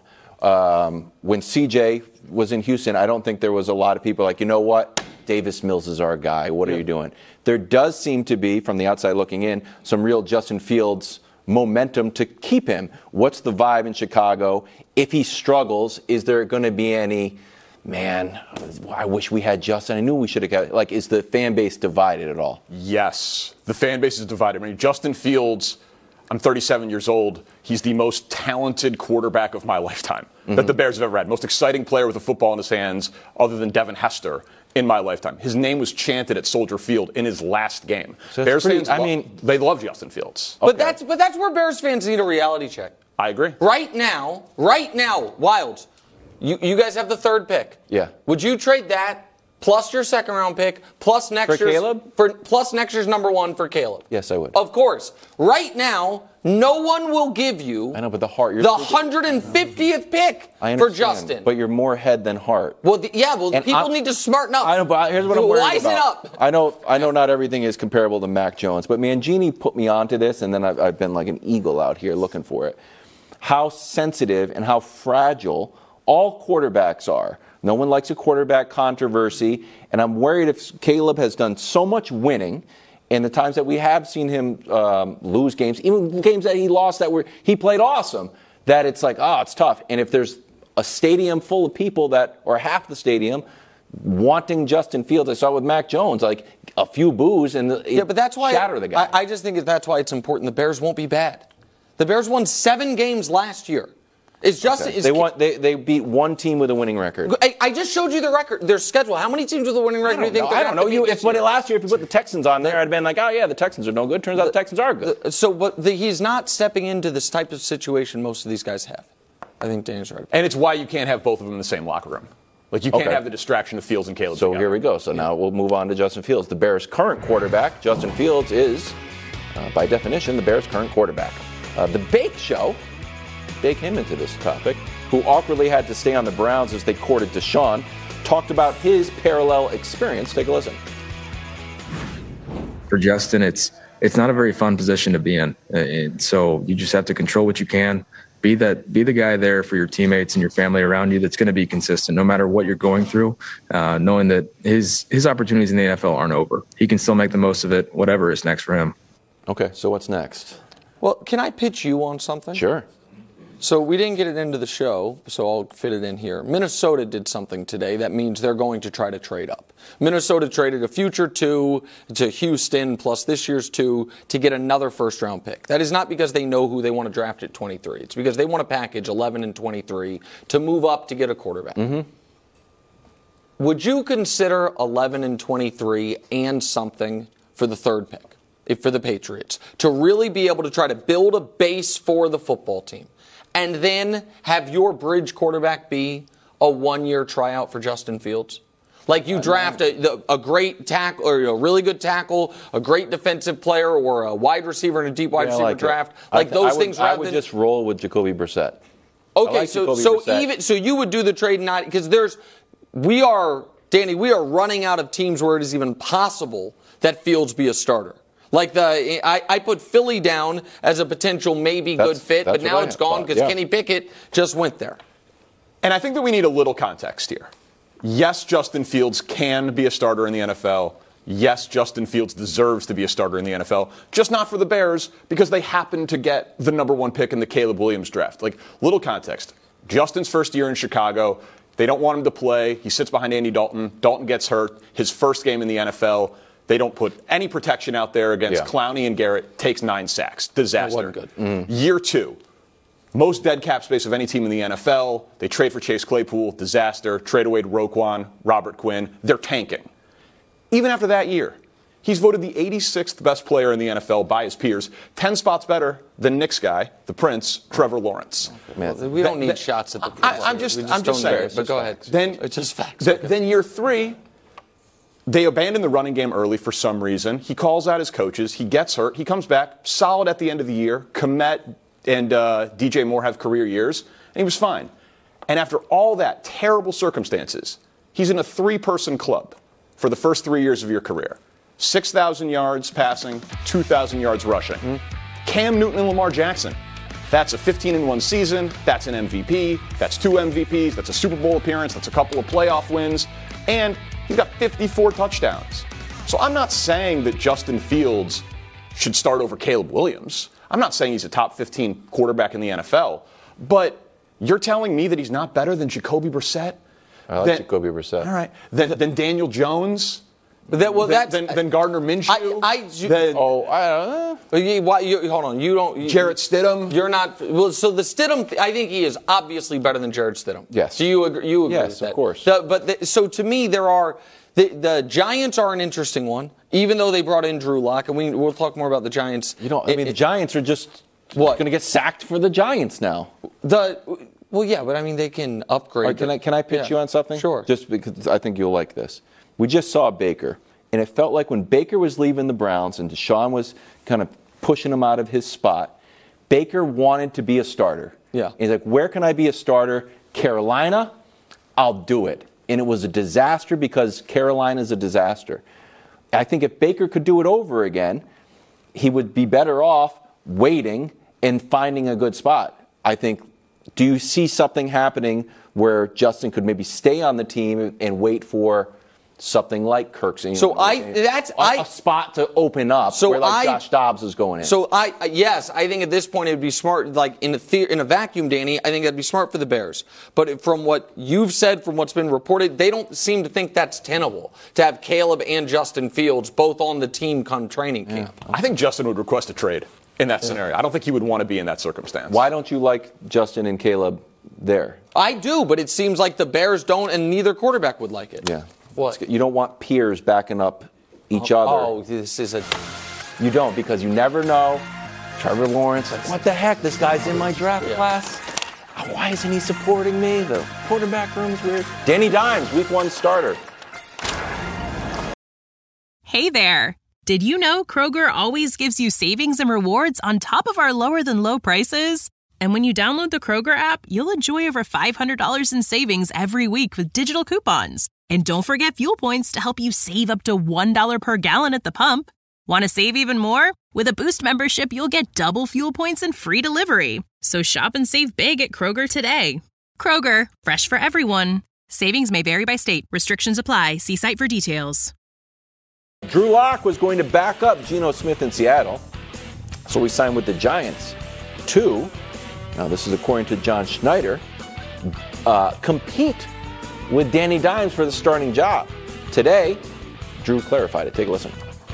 Um, when C J was in Houston, I don't think there was a lot of people like, you know what, Davis Mills is our guy. What yeah. are you doing? There does seem to be, from the outside looking in, some real Justin Fields momentum to keep him. What's the vibe in Chicago? If he struggles, is there going to be any, man, I wish we had Justin. I knew we should have got, like, is the fan base divided at all? Yes, the fan base is divided. I mean, Justin Fields, I'm thirty-seven years old. He's the most talented quarterback of my lifetime mm-hmm. that the Bears have ever had. Most exciting player with a football in his hands other than Devin Hester in my lifetime. His name was chanted at Soldier Field in his last game. So Bears pretty, fans, I lo- mean, they love Justin Fields. But okay. that's but that's where Bears fans need a reality check. I agree. Right now, right now, Wilds, you, you guys have the third pick. Yeah. Would you trade that plus your second round pick plus next for year's Caleb? For plus next year's number one for Caleb? Yes, I would. Of course. Right now, no one will give you I know, but the heart you're the one hundred fiftieth pick for Justin. But you're more head than heart. Well, the, yeah. Well, and people I'm, need to smarten up. I know, but here's what I'm worried Wisen about. up. I know, I know, not everything is comparable to Mac Jones, but Mangini put me onto this, and then I've, I've been like an eagle out here looking for it. How sensitive and how fragile all quarterbacks are. No one likes a quarterback controversy, and I'm worried if Caleb has done so much winning, and the times that we have seen him um, lose games, even games that he lost that were he played awesome, that it's like, oh, it's tough. And if there's a stadium full of people that, or half the stadium, wanting Justin Fields, I saw it with Mac Jones, like a few boos and the, yeah, but that's why shatter the guy. I, I just think that's why it's important. The Bears won't be bad. The Bears won seven games last year. It's just okay. it's, they won. They, they beat one team with a winning record. I, I just showed you the record, their schedule. How many teams with a winning record do you think? I don't know. You, if but last year, if you put the Texans on there, I'd been like, oh yeah, the Texans are no good. Turns out the Texans are good. So, but the, he's not stepping into this type of situation most of these guys have. I think Danny's right. And it's why you can't have both of them in the same locker room. Like you can't okay. have the distraction of Fields and Caleb. So together. here we go. So now we'll move on to Justin Fields. The Bears' current quarterback, Justin Fields, is, uh, by definition, the Bears' current quarterback. Uh, the Bake Show, bake him into this topic, who awkwardly had to stay on the Browns as they courted Deshaun, talked about his parallel experience. Take a listen. For Justin, it's it's not a very fun position to be in. Uh, so you just have to control what you can. Be that be the guy there for your teammates and your family around you that's going to be consistent no matter what you're going through, uh, knowing that his his opportunities in the N F L aren't over. He can still make the most of it, whatever is next for him. Okay, so what's next? Well, can I pitch you on something? Sure. So we didn't get it into the show, so I'll fit it in here. Minnesota did something today that means they're going to try to trade up. Minnesota traded a future two to Houston plus this year's two to get another first-round pick. That is not because they know who they want to draft at twenty-three. It's because they want to package eleven and twenty-three to move up to get a quarterback. Mm-hmm. Would you consider eleven and twenty-three and something for the third pick, if for the Patriots, to really be able to try to build a base for the football team? And then have your bridge quarterback be a one-year tryout for Justin Fields? Like you draft a, a great tackle, or a really good tackle, a great defensive player, or a wide receiver in a deep wide yeah, receiver like draft. It. Like I, those I would, things. I rather would than, just roll with Jacoby Brissett. Okay, like so Jacoby so Brissett. even so you would do the trade not because there's we are Danny we are running out of teams where it is even possible that Fields be a starter. Like the, I, I put Philly down as a potential maybe that's, good fit, but now it's gone because yeah. Kenny Pickett just went there. And I think that we need a little context here. Yes, Justin Fields can be a starter in the N F L. yes, Justin Fields deserves to be a starter in the N F L, just not for the Bears because they happened to get the number one pick in the Caleb Williams draft. Like, little context. Justin's first year in Chicago, they don't want him to play. He sits behind Andy Dalton. Dalton gets hurt. His first game in the N F L, they don't put any protection out there against yeah. Clowney and Garrett. Takes nine sacks. Disaster. Good. Mm-hmm. Year two. Most dead cap space of any team in the N F L. They trade for Chase Claypool. Disaster. Trade away to Roquan, Robert Quinn. They're tanking. Even after that year, he's voted the eighty-sixth best player in the N F L by his peers, ten spots better than Knicks guy, the Prince, Trevor Lawrence. Man, we don't need that, shots at the I, I'm just, just I'm just saying. But go ahead. Then, it's just facts. Th- then year three, they abandoned the running game early for some reason. He calls out his coaches. He gets hurt. He comes back solid at the end of the year. Kmet and uh, D J Moore have career years, and he was fine. And after all that terrible circumstances, he's in a three-person club for the first three years of your career. six thousand yards passing, two thousand yards rushing. Mm-hmm. Cam Newton and Lamar Jackson. That's a fifteen and one season. That's an M V P. That's two M V Ps. That's a Super Bowl appearance. That's a couple of playoff wins. And he's got fifty-four touchdowns. So I'm not saying that Justin Fields should start over Caleb Williams. I'm not saying he's a top fifteen quarterback in the N F L. But you're telling me that he's not better than Jacoby Brissett? I like then, Jacoby Brissett. All right. Then, then Daniel Jones? That, well, then, then, then Gardner Minshew? I, I, you, then, oh, I don't know. You, why, you, hold on. You don't. You, Jarrett Stidham? You're not. Well, so the Stidham, I think he is obviously better than Jarrett Stidham. Yes. Do you agree? You agree yes, with that? of course. The, but the, so to me, there are. The, the Giants are an interesting one, even though they brought in Drew Lock, and we, we'll talk more about the Giants. You know, I it, mean, it, the Giants are just what? going to get sacked for the Giants now. The. Well, yeah, but I mean, they can upgrade. Right, can I can I pitch yeah. you on something? Sure. Just because I think you'll like this. We just saw Baker, and it felt like when Baker was leaving the Browns and Deshaun was kind of pushing him out of his spot, Baker wanted to be a starter. Yeah. And he's like, where can I be a starter? Carolina, I'll do it. And it was a disaster because Carolina's a disaster. I think if Baker could do it over again, he would be better off waiting and finding a good spot. I think. Do you see something happening where Justin could maybe stay on the team and wait for something like Kirk's? So know, I that's a, I a spot to open up. So where like I, Josh Dobbs is going in. So I yes, I think at this point it would be smart. Like in a the, in a vacuum, Danny, I think that'd be smart for the Bears. But from what you've said, from what's been reported, they don't seem to think that's tenable to have Caleb and Justin Fields both on the team come training camp. Yeah. I think Justin would request a trade. In that scenario. I don't think he would want to be in that circumstance. Why don't you like Justin and Caleb there? I do, but it seems like the Bears don't, and neither quarterback would like it. Yeah. What? You don't want peers backing up each oh, other. Oh, this is a... You don't, because you never know. Trevor Lawrence, like, what the heck? This guy's in my draft yeah. class. Why isn't he supporting me? The quarterback room's weird. Danny Dimes, week one starter. Hey there. Did you know Kroger always gives you savings and rewards on top of our lower-than-low prices? And when you download the Kroger app, you'll enjoy over five hundred dollars in savings every week with digital coupons. And don't forget fuel points to help you save up to one dollar per gallon at the pump. Want to save even more? With a Boost membership, you'll get double fuel points and free delivery. So shop and save big at Kroger today. Kroger, fresh for everyone. Savings may vary by state. Restrictions apply. See site for details. Drew Lock was going to back up Geno Smith in Seattle, so he signed with the Giants. Two, now this is according to John Schneider, uh, compete with Danny Dimes for the starting job. Today, Drew clarified it. Take a listen.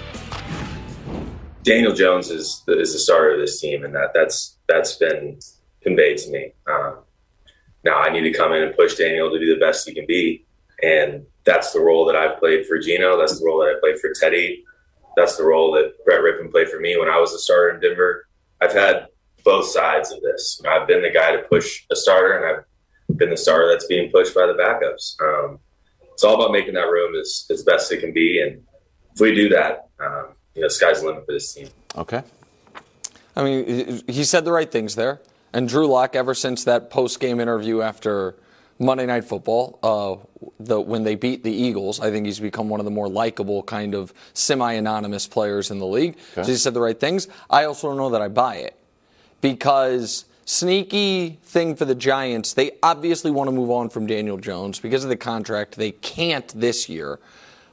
Daniel Jones is the, is the starter of this team, and that that's that's been conveyed to me. Um, now I need to come in and push Daniel to be the best he can be, and that's the role that I've played for Geno. That's the role that I played for Teddy. That's the role that Brett Rippon played for me when I was a starter in Denver. I've had both sides of this. You know, I've been the guy to push a starter, and I've been the starter that's being pushed by the backups. Um, it's all about making that room as, as best it can be, and if we do that, um, you know, sky's the limit for this team. Okay. I mean, he said the right things there. And Drew Lock, ever since that post-game interview after Monday Night Football, uh, the, when they beat the Eagles, I think he's become one of the more likable kind of semi-anonymous players in the league. Okay. So he said the right things. I also don't know that I buy it because sneaky thing for the Giants, they obviously want to move on from Daniel Jones because of the contract. They can't this year.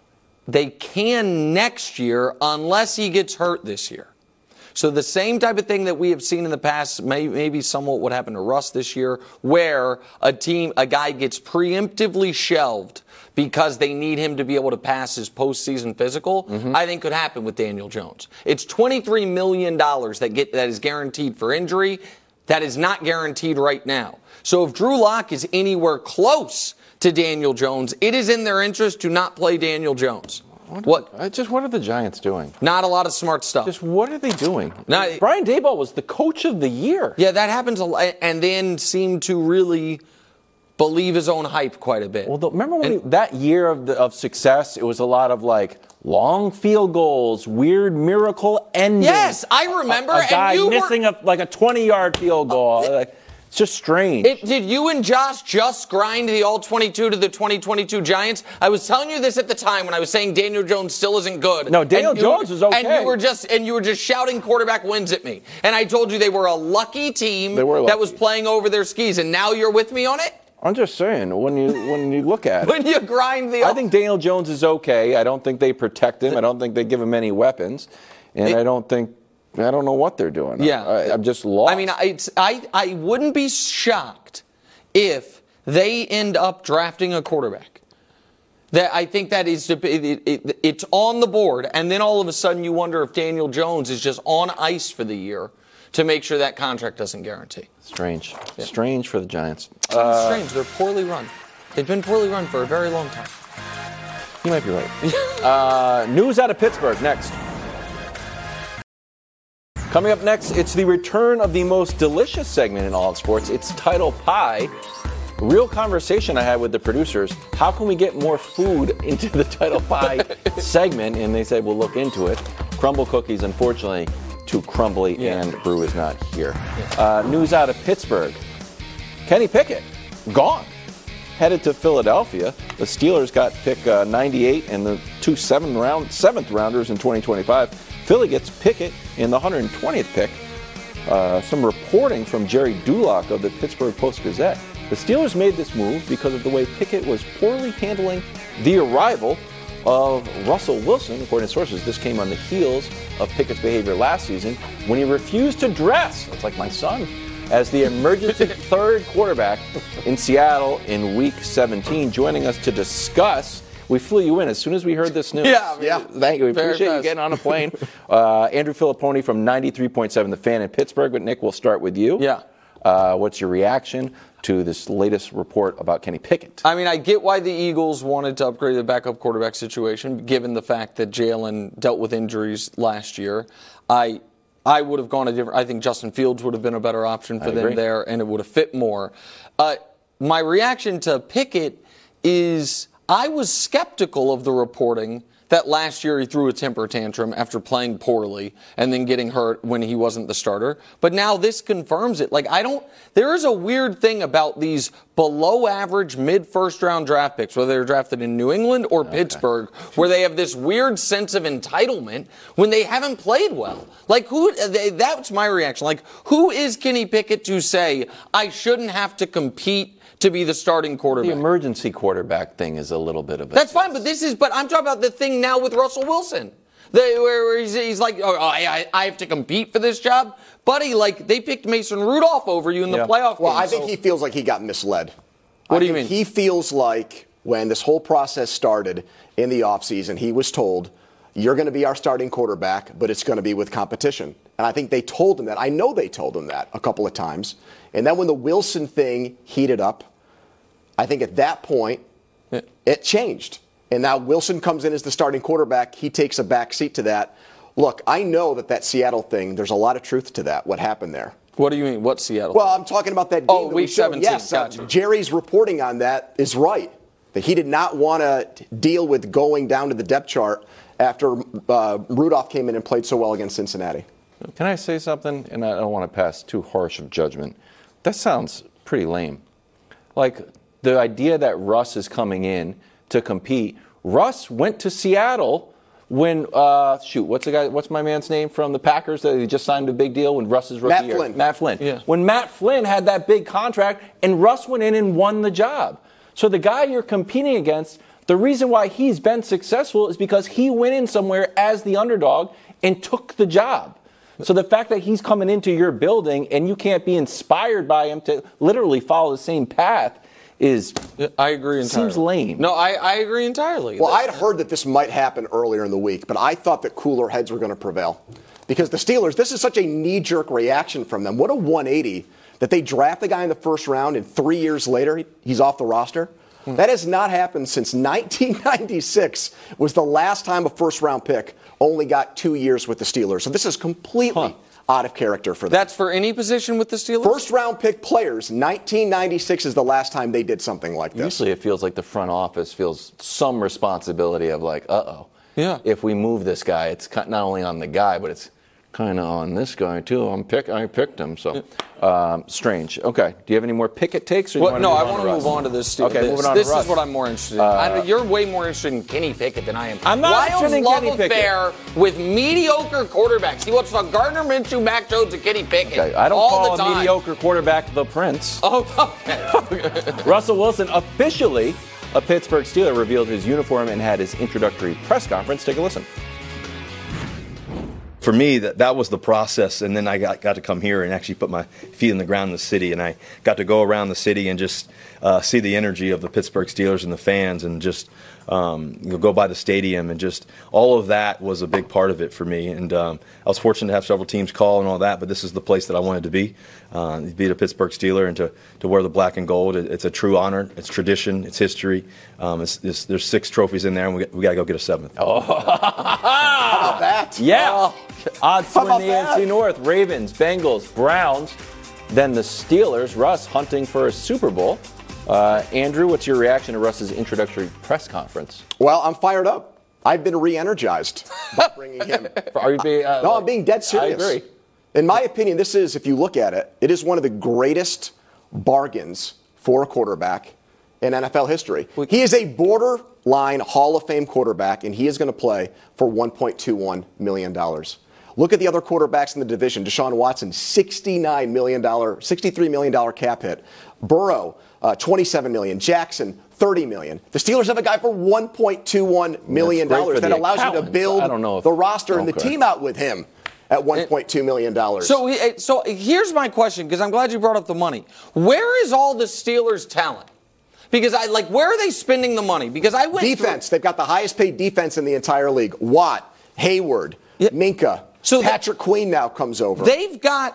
they can next year unless he gets hurt this year. So the same type of thing that we have seen in the past, may, maybe somewhat what happened to Russ this year, where a team, a guy gets preemptively shelved because they need him to be able to pass his postseason physical, mm-hmm. I think could happen with Daniel Jones. It's twenty-three million dollars that get that is guaranteed for injury. That is not guaranteed right now. So if Drew Lock is anywhere close to Daniel Jones, it is in their interest to not play Daniel Jones. What? What? Are, just what are the Giants doing? Not a lot of smart stuff. Just what are they doing? Now, Brian Daboll was the coach of the year. Yeah, that happens a lot, and then seemed to really believe his own hype quite a bit. Well, the, remember when and, he, that year of the, of success, it was a lot of like long field goals, weird miracle ending. Yes, I remember. A, a guy and you missing were, a like a twenty-yard field goal. Uh, like, It's just strange. It, did you and Josh just grind the all twenty-two to the twenty twenty-two Giants? I was telling you this at the time when I was saying Daniel Jones still isn't good. No, Daniel you, Jones is okay. And you were just and you were just shouting quarterback wins at me. And I told you they were a lucky team they were lucky. that was playing over their skis. And now you're with me on it? I'm just saying, when you when you look at it. When you grind the... I think Daniel Jones is okay. I don't think they protect him. I don't think they give him any weapons. And it, I don't think... I don't know what they're doing. Yeah. I, I'm just lost. I mean, it's, I, I wouldn't be shocked if they end up drafting a quarterback. That I think that is it, it, it's on the board, and then all of a sudden you wonder if Daniel Jones is just on ice for the year to make sure that contract doesn't guarantee. Strange. Yeah. Strange for the Giants. Uh, Strange. They're poorly run. They've been poorly run for a very long time. You might be right. uh, news out of Pittsburgh next. Coming up next, it's the return of the most delicious segment in all of sports. It's Title Pie. Real conversation I had with the producers. How can we get more food into the Title Pie segment? And they said, we'll look into it. Crumble cookies, unfortunately, too crumbly, yeah. and Brew is not here. Uh, news out of Pittsburgh. Kenny Pickett, gone. Headed to Philadelphia. The Steelers got pick uh, ninety-eight and the two seventh round, seventh rounders in twenty twenty-five. Philly gets Pickett in the one hundred twentieth pick. Uh, some reporting from Jerry Dulac of the Pittsburgh Post-Gazette. The Steelers made this move because of the way Pickett was poorly handling the arrival of Russell Wilson. According to sources, this came on the heels of Pickett's behavior last season when he refused to dress, it's like my son, as the emergency third quarterback in Seattle in Week seventeen. Joining us to discuss... We flew you in as soon as we heard this news. Yeah, yeah. Thank you. We Very appreciate fast. you getting on a plane. uh, Andrew Filipponi from ninety-three point seven The Fan in Pittsburgh. But, Nick, we'll start with you. Yeah. Uh, what's your reaction to this latest report about Kenny Pickett? I mean, I get why the Eagles wanted to upgrade the backup quarterback situation, given the fact that Jalen dealt with injuries last year. I I would have gone a different – I think Justin Fields would have been a better option for I them agree. there, and it would have fit more. Uh, my reaction to Pickett is – I was skeptical of the reporting that last year he threw a temper tantrum after playing poorly and then getting hurt when he wasn't the starter. But now this confirms it. Like, I don't, there is a weird thing about these below average mid first round draft picks, whether they're drafted in New England or okay. Pittsburgh, where they have this weird sense of entitlement when they haven't played well. Like, who, they, that's my reaction. Like, who is Kenny Pickett to say, I shouldn't have to compete to be the starting quarterback? The emergency quarterback thing is a little bit of a... That's fine, but this is, but I'm talking about the thing now with Russell Wilson. The, where, where he's, he's like, oh, I, I have to compete for this job? Buddy, like, they picked Mason Rudolph over you in the yeah. playoff Well, game, I think so. he feels like he got misled. What I do you think mean? He feels like when this whole process started in the offseason, he was told, you're going to be our starting quarterback, but it's going to be with competition. And I think they told him that. I know they told him that a couple of times. And then when the Wilson thing heated up, I think at that point, yeah. it changed. And now Wilson comes in as the starting quarterback. He takes a back seat to that. Look, I know that that Seattle thing, there's a lot of truth to that, what happened there. What do you mean? What Seattle? Well, I'm talking about that game. Oh, that week we showed. seventeen. Yes, gotcha. uh, Jerry's reporting on that is right. That he did not want to deal with going down to the depth chart after uh, Rudolph came in and played so well against Cincinnati. Can I say something? And I don't want to pass too harsh of judgment. That sounds pretty lame. Like, the idea that Russ is coming in to compete. Russ went to Seattle when, uh, shoot, what's the guy? What's my man's name from the Packers that he just signed a big deal when Russ's rookie Matt year? Flynn. Matt Flynn. Yeah. When Matt Flynn had that big contract and Russ went in and won the job. So the guy you're competing against The reason why he's been successful is because he went in somewhere as the underdog and took the job. So the fact that he's coming into your building and you can't be inspired by him to literally follow the same path is, I agree entirely. Seems lame. No, I, I agree entirely. Well, I'd heard that this might happen earlier in the week, but I thought that cooler heads were going to prevail. Because the Steelers, this is such a knee-jerk reaction from them. What a one eighty that they draft the guy in the first round and three years later he's off the roster. Hmm. That has not happened since nineteen ninety-six was the last time a first-round pick only got two years with the Steelers. So this is completely huh. out of character for them. That's for any position with the Steelers? First-round pick players, nineteen ninety-six is the last time they did something like this. Usually it feels like the front office feels some responsibility of like, uh-oh. Yeah. If we move this guy, it's not only on the guy, but it's kind of on this guy too. I'm pick. I picked him. So um, strange. Okay. Do you have any more Pickett takes? Or well, you no, I want to move on to this. Okay, this, moving on. This to Russ. is what I'm more interested in. Uh, I, you're way more interested in Kenny Pickett than I am. I'm not Lyle's interested in love Kenny Pickett. affair with mediocre quarterbacks. He wants to Gardner Minshew, Mac Jones, and Kenny Pickett. Okay, I don't all call the a time. mediocre quarterback the Prince. Oh, okay. Russell Wilson officially, a Pittsburgh Steeler, revealed his uniform and had his introductory press conference. Take a listen. For me, that, that was the process, and then I got, got to come here and actually put my feet in the ground in the city, and I got to go around the city and just uh, see the energy of the Pittsburgh Steelers and the fans, and just um, you know, go by the stadium, and just all of that was a big part of it for me. And um, I was fortunate to have several teams call and all that, but this is the place that I wanted to be, uh, to be the Pittsburgh Steeler and to, to wear the black and gold. It, it's a true honor. It's tradition. It's history. Um, it's, it's, there's six trophies in there, and we, we got to go get a seventh. Oh. How about that? Yeah. Oh. Odds to How win the about A F C that? North: Ravens, Bengals, Browns, then the Steelers. Russ hunting for a Super Bowl. Uh, Andrew, what's your reaction to Russ's introductory press conference? Well, I'm fired up. I've been re-energized by bringing him. Are you being, uh, no, I'm being dead serious. I agree. In my opinion, this is, if you look at it, it is one of the greatest bargains for a quarterback in N F L history. He is a borderline Hall of Fame quarterback, and he is going to play for one point two one million dollars. Look at the other quarterbacks in the division. Deshaun Watson, sixty-nine million dollars, sixty-three million dollars cap hit. Burrow, uh, twenty-seven million dollars. Jackson, thirty million dollars. The Steelers have a guy for one point two one million dollars that allows you to build I don't know if, the roster okay. and the team out with him at one point two million dollars. So, so here's my question, because I'm glad you brought up the money. Where is all the Steelers' talent? Because I like, where are they spending the money? Because I went defense. Through- They've got the highest paid defense in the entire league. Watt, Hayward, yeah. Minka. So Patrick they, Queen now comes over. They've got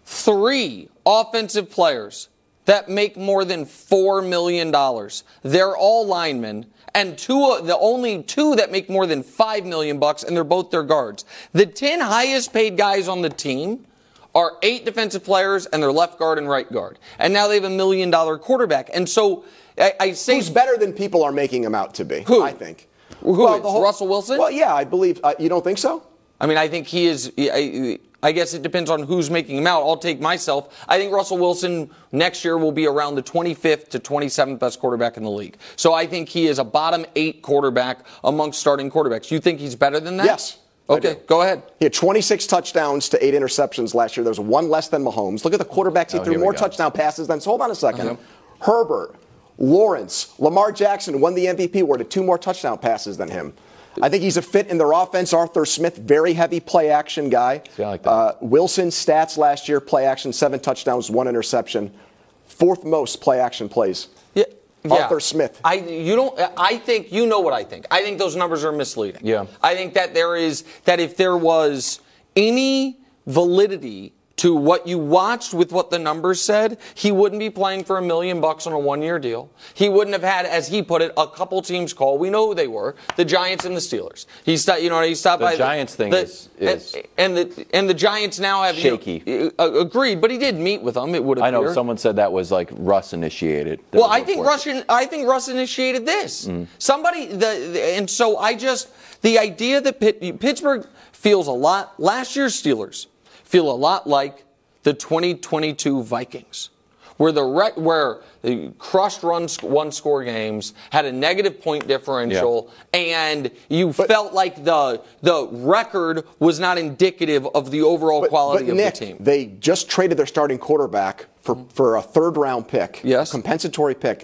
three offensive players that make more than four million dollars. They're all linemen, and two, the only two that make more than five million bucks, and they're both their guards. The ten highest paid guys on the team are eight defensive players and their left guard and right guard. And now they have a million dollar quarterback. And so I, I say who's better than people are making him out to be? Who? I think. Who well, is? The whole, Russell Wilson? Well, yeah, I believe. Uh, you don't think so? I mean, I think he is. I, I guess it depends on who's making him out. I'll take myself. I think Russell Wilson next year will be around the twenty-fifth to twenty-seventh best quarterback in the league. So I think he is a bottom eight quarterback amongst starting quarterbacks. You think he's better than that? Yes. Okay, go ahead. He had twenty-six touchdowns to eight interceptions last year. There was one less than Mahomes. Look at the quarterbacks he oh, threw more touchdown passes than. So hold on a second. Uh-huh. Herbert, Lawrence, Lamar Jackson won the M V P award at two more touchdown passes than him. I think he's a fit in their offense. Arthur Smith, very heavy play action guy. See, I like that. Uh, Wilson's stats last year, play action, seven touchdowns, one interception. Fourth most play action plays. Yeah. Arthur yeah. Smith. I you don't. I think you know what I think. I think those numbers are misleading. Yeah. I think that there is that if there was any validity to what you watched with what the numbers said, he wouldn't be playing for a million bucks on a one-year deal. He wouldn't have had, as he put it, a couple teams call. We know who they were: the Giants and the Steelers. He stopped. You know, he stopped the by Giants the, thing the, is, is and, and the and the Giants now have shaky. You know, uh, agreed, but he did meet with them. It would. I know appear. someone said that was like Russ initiated. Well, I think Russ. I think Russ initiated this. Mm. Somebody, the, the and so I just the idea that Pitt, Pittsburgh feels a lot. Last year's Steelers feel a lot like the twenty twenty-two Vikings, where the rec, where the crushed run one score games, had a negative point differential, yeah. and you but, felt like the the record was not indicative of the overall but, quality but of Nick, the team. They just traded their starting quarterback for, for a third round pick, yes, a compensatory pick.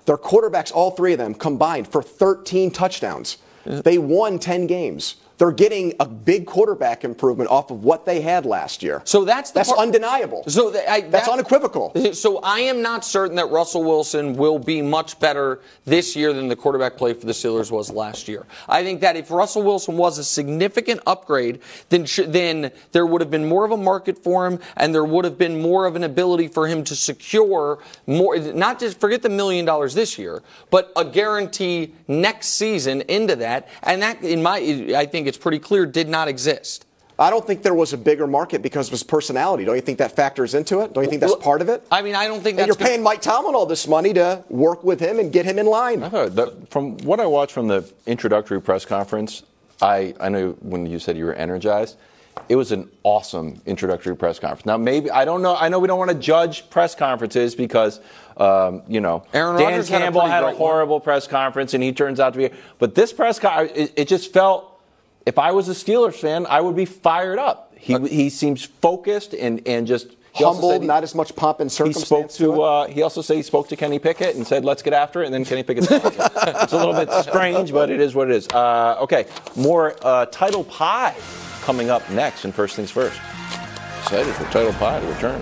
Their quarterbacks, all three of them, combined for thirteen touchdowns. They won ten games. They're getting a big quarterback improvement off of what they had last year. So that's the that's part, undeniable. So th- I, that's that, unequivocal. So I am not certain that Russell Wilson will be much better this year than the quarterback play for the Steelers was last year. I think that if Russell Wilson was a significant upgrade, then sh- then there would have been more of a market for him, and there would have been more of an ability for him to secure more. Not just forget the million dollars this year, but a guarantee next season into that. And that, in my, I think it's pretty clear, did not exist. I don't think there was a bigger market because of his personality. Don't you think that factors into it? Don't you think that's part of it? I mean, I don't think and that's you're paying Mike Tomlin all this money to work with him and get him in line. I thought that from what I watched from the introductory press conference, I, I know when you said you were energized, it was an awesome introductory press conference. Now, maybe, I don't know, I know we don't want to judge press conferences because, um, you know, Aaron Dan Rodgers Campbell had a, had a horrible one. press conference and he turns out to be, but this press conference, it, it just felt, if I was a Steelers fan, I would be fired up. He he seems focused and, and just humbled, he, not as much pomp and circumstance. He spoke to. Uh, he also said he spoke to Kenny Pickett and said, "Let's get after it." And then Kenny Pickett. It's a little bit strange, but it is what it is. Uh, okay, more uh, Title Pie coming up next. And first things first, excited for Title Pie to return.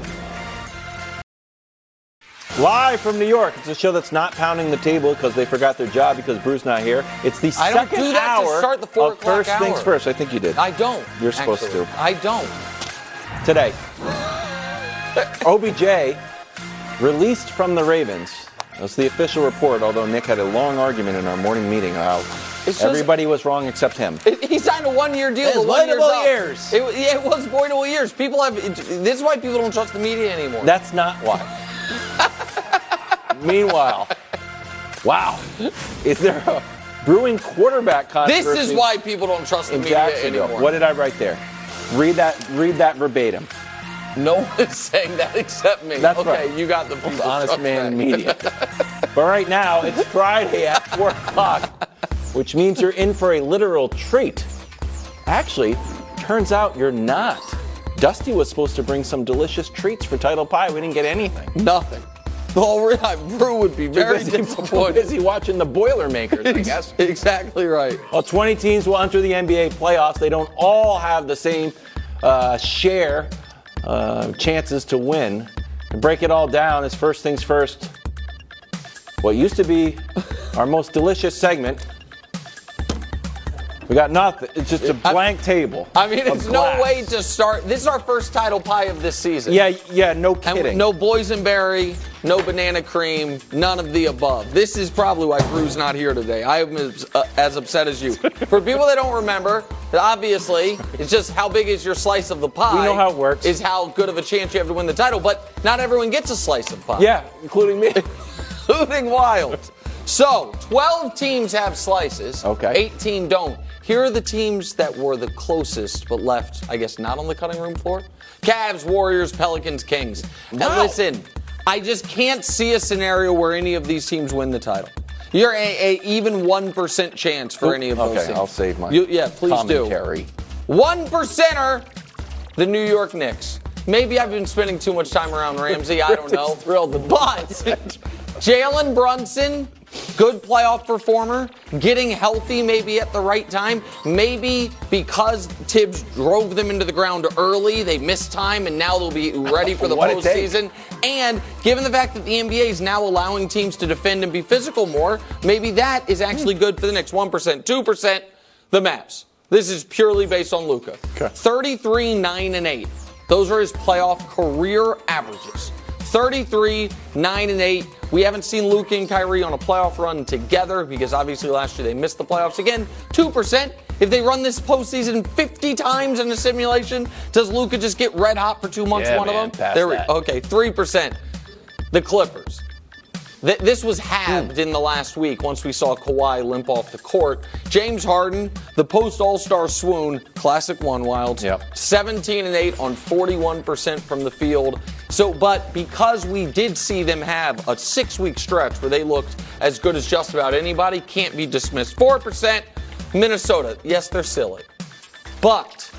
Live from New York. It's a show that's not pounding the table because they forgot their job because Bruce's not here. It's the I second don't do that hour to start the four of First hour. Things First. I think you did. I don't. You're supposed actually. to. I don't. Today, O B J released from the Ravens. That's the official report, although Nick had a long argument in our morning meeting about just, everybody was wrong except him. It, he signed a one-year deal. It's with one voidable years. It, yeah, it was voidable years. People have. It, this is why people don't trust the media anymore. That's not why. Meanwhile, wow, is there a brewing quarterback controversy? This is why people don't trust the in media anymore. What did I write there? Read that. Read that verbatim. No one's saying that except me. That's okay, right. You got the people. Honest man in media. But right now, it's Friday at four o'clock, which means you're in for a literal treat. Actually, turns out you're not. Dusty was supposed to bring some delicious treats for Title Pie. We didn't get anything. Nothing. Well, Brew would be very busy, disappointed. Busy watching the Boilermakers, I guess. Exactly right. Well, twenty teams will enter the N B A playoffs. They don't all have the same uh, share uh, chances to win. To break it all down is First Things First. What used to be our most delicious segment. We got nothing. It's just a blank table. I mean, it's no way to start. This is our first Title Pie of this season. Yeah, yeah, no kidding. And no boysenberry, no banana cream, none of the above. This is probably why Drew's not here today. I am as, uh, as upset as you. For people that don't remember, obviously, it's just how big is your slice of the pie. We know how it works. Is how good of a chance you have to win the title. But not everyone gets a slice of pie. Yeah, including me. Including Wild. So, twelve teams have slices. Okay. eighteen don't. Here are the teams that were the closest, but left, I guess, not on the cutting room floor. Cavs, Warriors, Pelicans, Kings. Wow. And listen, I just can't see a scenario where any of these teams win the title. You're a, a even one percent chance for any of those okay, teams. I'll save my you, Yeah, please commentary. do. One percenter, the New York Knicks. Maybe I've been spending too much time around Ramsey. I don't know. Thrilled with but Jalen Brunson, good playoff performer, getting healthy maybe at the right time. Maybe because Tibbs drove them into the ground early, they missed time, and now they'll be ready for the postseason. And given the fact that the N B A is now allowing teams to defend and be physical more, maybe that is actually good for the Knicks. one percent, two percent, the Mavs. This is purely based on Luka. Okay. thirty-three, nine, and eight. Those are his playoff career averages. thirty-three, nine, and eight. We haven't seen Luka and Kyrie on a playoff run together because obviously last year they missed the playoffs again. two percent. If they run this postseason fifty times in a simulation, does Luka just get red hot for two months, yeah, one man, of them? pass There we that. Okay, three percent. The Clippers. Th- this was halved in the last week once we saw Kawhi limp off the court. James Harden, the post-All-Star swoon, classic one, Wild. Yep. seventeen and eight on forty-one percent from the field. So, but because we did see them have a six-week stretch where they looked as good as just about anybody, can't be dismissed. four percent, Minnesota. Yes, they're silly. But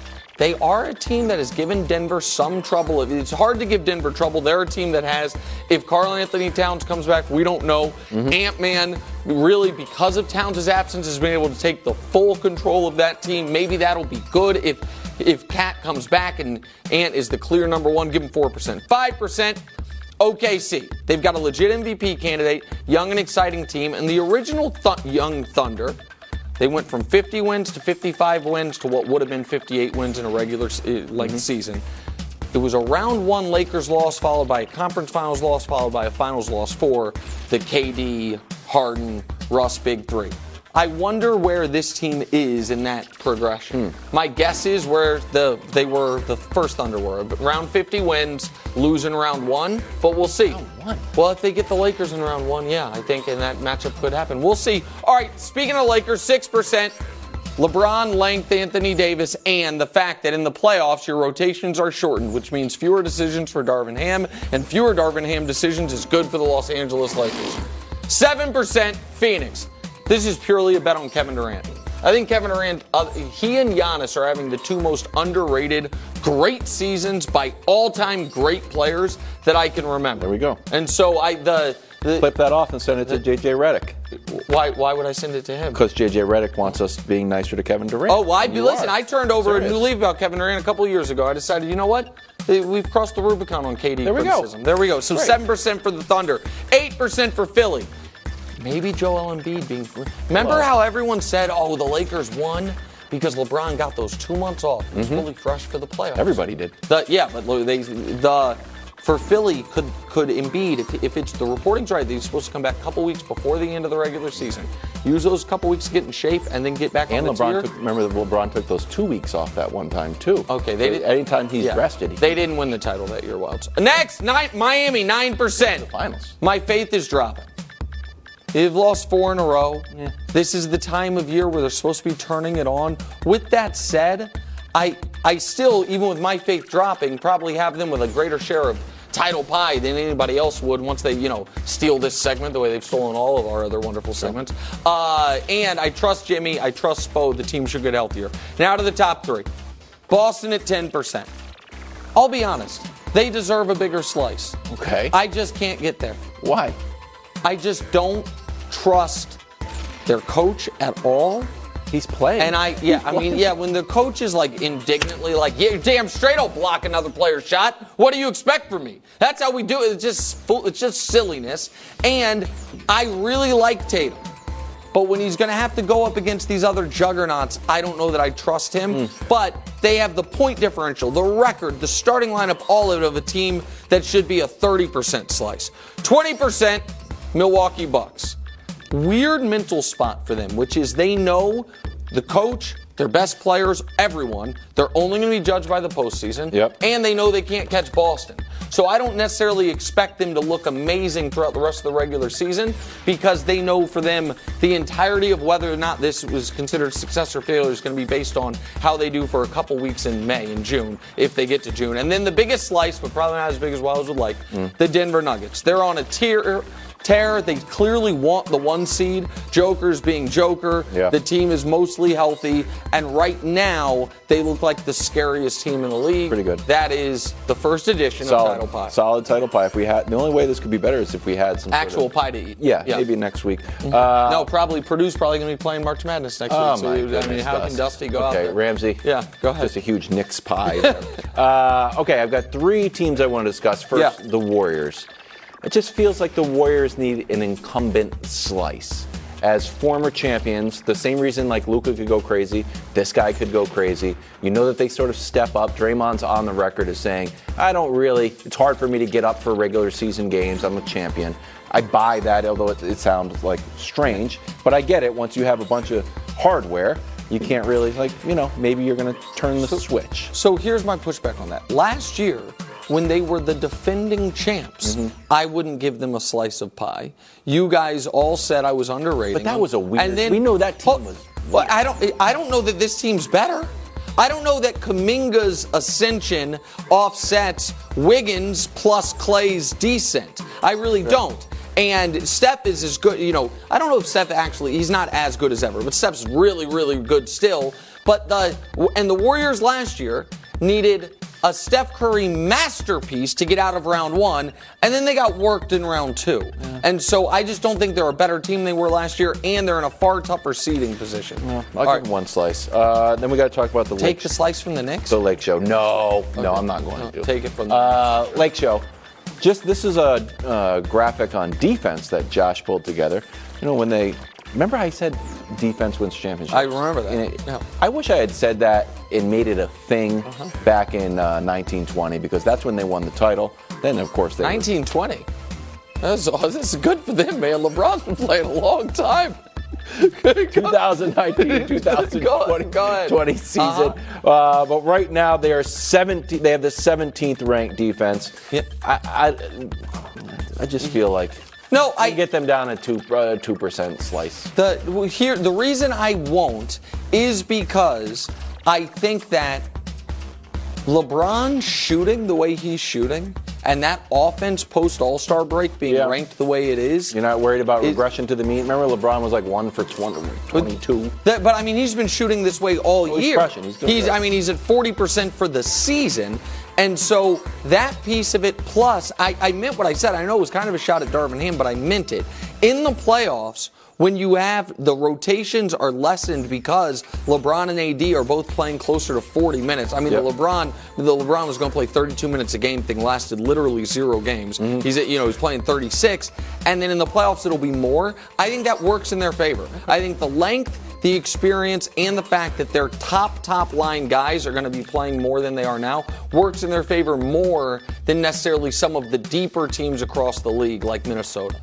they are a team that has given Denver some trouble. It's hard to give Denver trouble. They're a team that has, if Karl Anthony Towns comes back, we don't know. Mm-hmm. Ant-Man, really, because of Towns' absence, has been able to take the full control of that team. Maybe that'll be good if if Cat comes back and Ant is the clear number one. Give him four percent. five percent. O K C. They've got a legit M V P candidate, young and exciting team, and the original th- Young Thunder, they went from fifty wins to fifty-five wins to what would have been fifty-eight wins in a regular uh, like mm-hmm. season. It was a round one Lakers loss followed by a conference finals loss followed by a finals loss for the K D, Harden, Russ Big Three. I wonder where this team is in that progression. Hmm. My guess is where the they were the first Thunder were. Round fifty wins, losing round one, but we'll see. Round one. Well, if they get the Lakers in round one, yeah, I think in that matchup could happen. We'll see. All right, speaking of Lakers, six percent. LeBron, length, Anthony Davis, and the fact that in the playoffs your rotations are shortened, which means fewer decisions for Darvin Ham, and fewer Darvin Ham decisions is good for the Los Angeles Lakers. seven percent Phoenix. This is purely a bet on Kevin Durant. I think Kevin Durant, uh, he and Giannis are having the two most underrated, great seasons by all-time great players that I can remember. There we go. And so I the, the clip that off and send it to J J Redick. Why? Why would I send it to him? Because J J Redick wants us being nicer to Kevin Durant. Oh, well, I listen. Are. I turned over Serious. a new leaf about Kevin Durant a couple of years ago. I decided, you know what? We've crossed the Rubicon on K D there criticism. We go. There we go. So Great. seven percent for the Thunder, eight percent for Philly. Maybe Joel Embiid being free. Remember well, how everyone said, oh, the Lakers won because LeBron got those two months off and was mm-hmm. fully fresh for the playoffs. Everybody did. The, yeah, but they the for Philly, could could Embiid, if, if it's the reporting's right, that he's supposed to come back a couple weeks before the end of the regular season. Use those couple weeks to get in shape and then get back and on the LeBron tier. Took, remember that LeBron took those two weeks off that one time, too. Okay. They did, anytime he's yeah, rested. He they didn't win the title that year, Wilds. Next, nine, Miami, nine percent. The finals. My faith is dropping. They've lost four in a row. Yeah. This is the time of year where they're supposed to be turning it on. With that said, I I still, even with my faith dropping, probably have them with a greater share of title pie than anybody else would once they, you know, steal this segment the way they've stolen all of our other wonderful segments. Uh, and I trust Jimmy. I trust Spo. The team should get healthier. Now to the top three. Boston at ten percent. I'll be honest. They deserve a bigger slice. Okay. I just can't get there. Why? I just don't trust their coach at all. He's playing. And I, yeah, He's I mean, yeah, when the coach is like indignantly like, yeah, damn straight I'll block another player's shot. What do you expect from me? That's how we do it. It's just, it's just silliness. And I really like Tatum. But when he's going to have to go up against these other juggernauts, I don't know that I trust him. Mm. But they have the point differential, the record, the starting lineup, all of it of a team that should be a thirty percent slice. twenty percent Milwaukee Bucks. Weird mental spot for them, which is they know the coach, their best players, everyone, they're only going to be judged by the postseason. Yep. And they know they can't catch Boston. So I don't necessarily expect them to look amazing throughout the rest of the regular season because they know for them the entirety of whether or not this was considered success or failure is going to be based on how they do for a couple weeks in May and June, if they get to June. And then the biggest slice, but probably not as big as Wiles would like, mm. the Denver Nuggets. They're on a tier... tear. They clearly want the one seed. Joker's being Joker. Yeah. The team is mostly healthy. And right now, they look like the scariest team in the league. Pretty good. That is the first edition solid, of Title Pie. Solid Title Pie. If we had, the only way this could be better is if we had some actual sort of, pie to eat. Yeah, yeah. maybe next week. Mm-hmm. Uh, no, probably Purdue's probably going to be playing March Madness next oh week. So my you, goodness, I mean, how Dust. can Dusty go okay, out there? Okay, Ramsey. Yeah, go ahead. Just a huge Knicks pie. uh, okay, I've got three teams I want to discuss. First, yeah. the Warriors. It just feels like the Warriors need an incumbent slice. As former champions, the same reason like Luka could go crazy, this guy could go crazy. You know that they sort of step up. Draymond's on the record as saying, I don't really, it's hard for me to get up for regular season games. I'm a champion. I buy that, although it, it sounds like strange, but I get it. Once you have a bunch of hardware, you can't really, like, you know, maybe you're going to turn the so, switch. So here's my pushback on that. Last year, when they were the defending champs, mm-hmm. I wouldn't give them a slice of pie. You guys all said I was underrating But that them. was a weird. And then, we know that team was. Well, I don't. I don't know that this team's better. I don't know that Kuminga's ascension offsets Wiggins plus Clay's descent. I really sure. don't. And Steph is as good, you know, I don't know if Steph actually, he's not as good as ever, but Steph's really, really good still. But the and the Warriors last year needed a Steph Curry masterpiece to get out of round one, and then they got worked in round two. Yeah. And so I just don't think they're a better team than they were last year, and they're in a far tougher seeding position. Yeah, I'll All give right. them one slice. Uh, then we got to talk about the Take Lake the slice from the Knicks? The Lake Show. No, Okay. no, I'm not going No, to. take it from the uh, Lake Show. Just this is a uh, graphic on defense that Josh pulled together. You know, when they remember I said defense wins championships. I remember that. And it- Yeah. I wish I had said that and made it a thing Uh-huh. back in uh, nineteen twenty because that's when they won the title. Then of course they. nineteen twenty. That's, this is good for them, man. LeBron's been playing a long time. twenty nineteen twenty Go ahead, go ahead. twenty season. Uh-huh. Uh, but right now they are seventeen. They have the seventeenth ranked defense. Yep. I, I, I just feel like no, I get them down a two uh, two percent slice. The well, here the reason I won't is because I think that LeBron shooting the way he's shooting and that offense post All-Star break being Yeah. ranked the way it is. You're not worried about It- regression to the mean. Remember LeBron was like one for twenty, twenty-two. That, but I mean, he's been shooting this way all Oh, he's year. crushing. He's doing great. I mean, he's at forty percent for the season, and so that piece of it. Plus, I, I meant what I said. I know it was kind of a shot at Darvin Ham, but I meant it. In the playoffs, when you have the rotations are lessened because LeBron and A D are both playing closer to forty minutes. I mean, Yep. the LeBron, the LeBron was going to play thirty-two minutes a game thing lasted literally zero games. Mm-hmm. He's at, you know he's playing thirty-six, and then in the playoffs it'll be more. I think that works in their favor. I think the length, the experience, and the fact that their top top line guys are going to be playing more than they are now works in their favor more than necessarily some of the deeper teams across the league like Minnesota.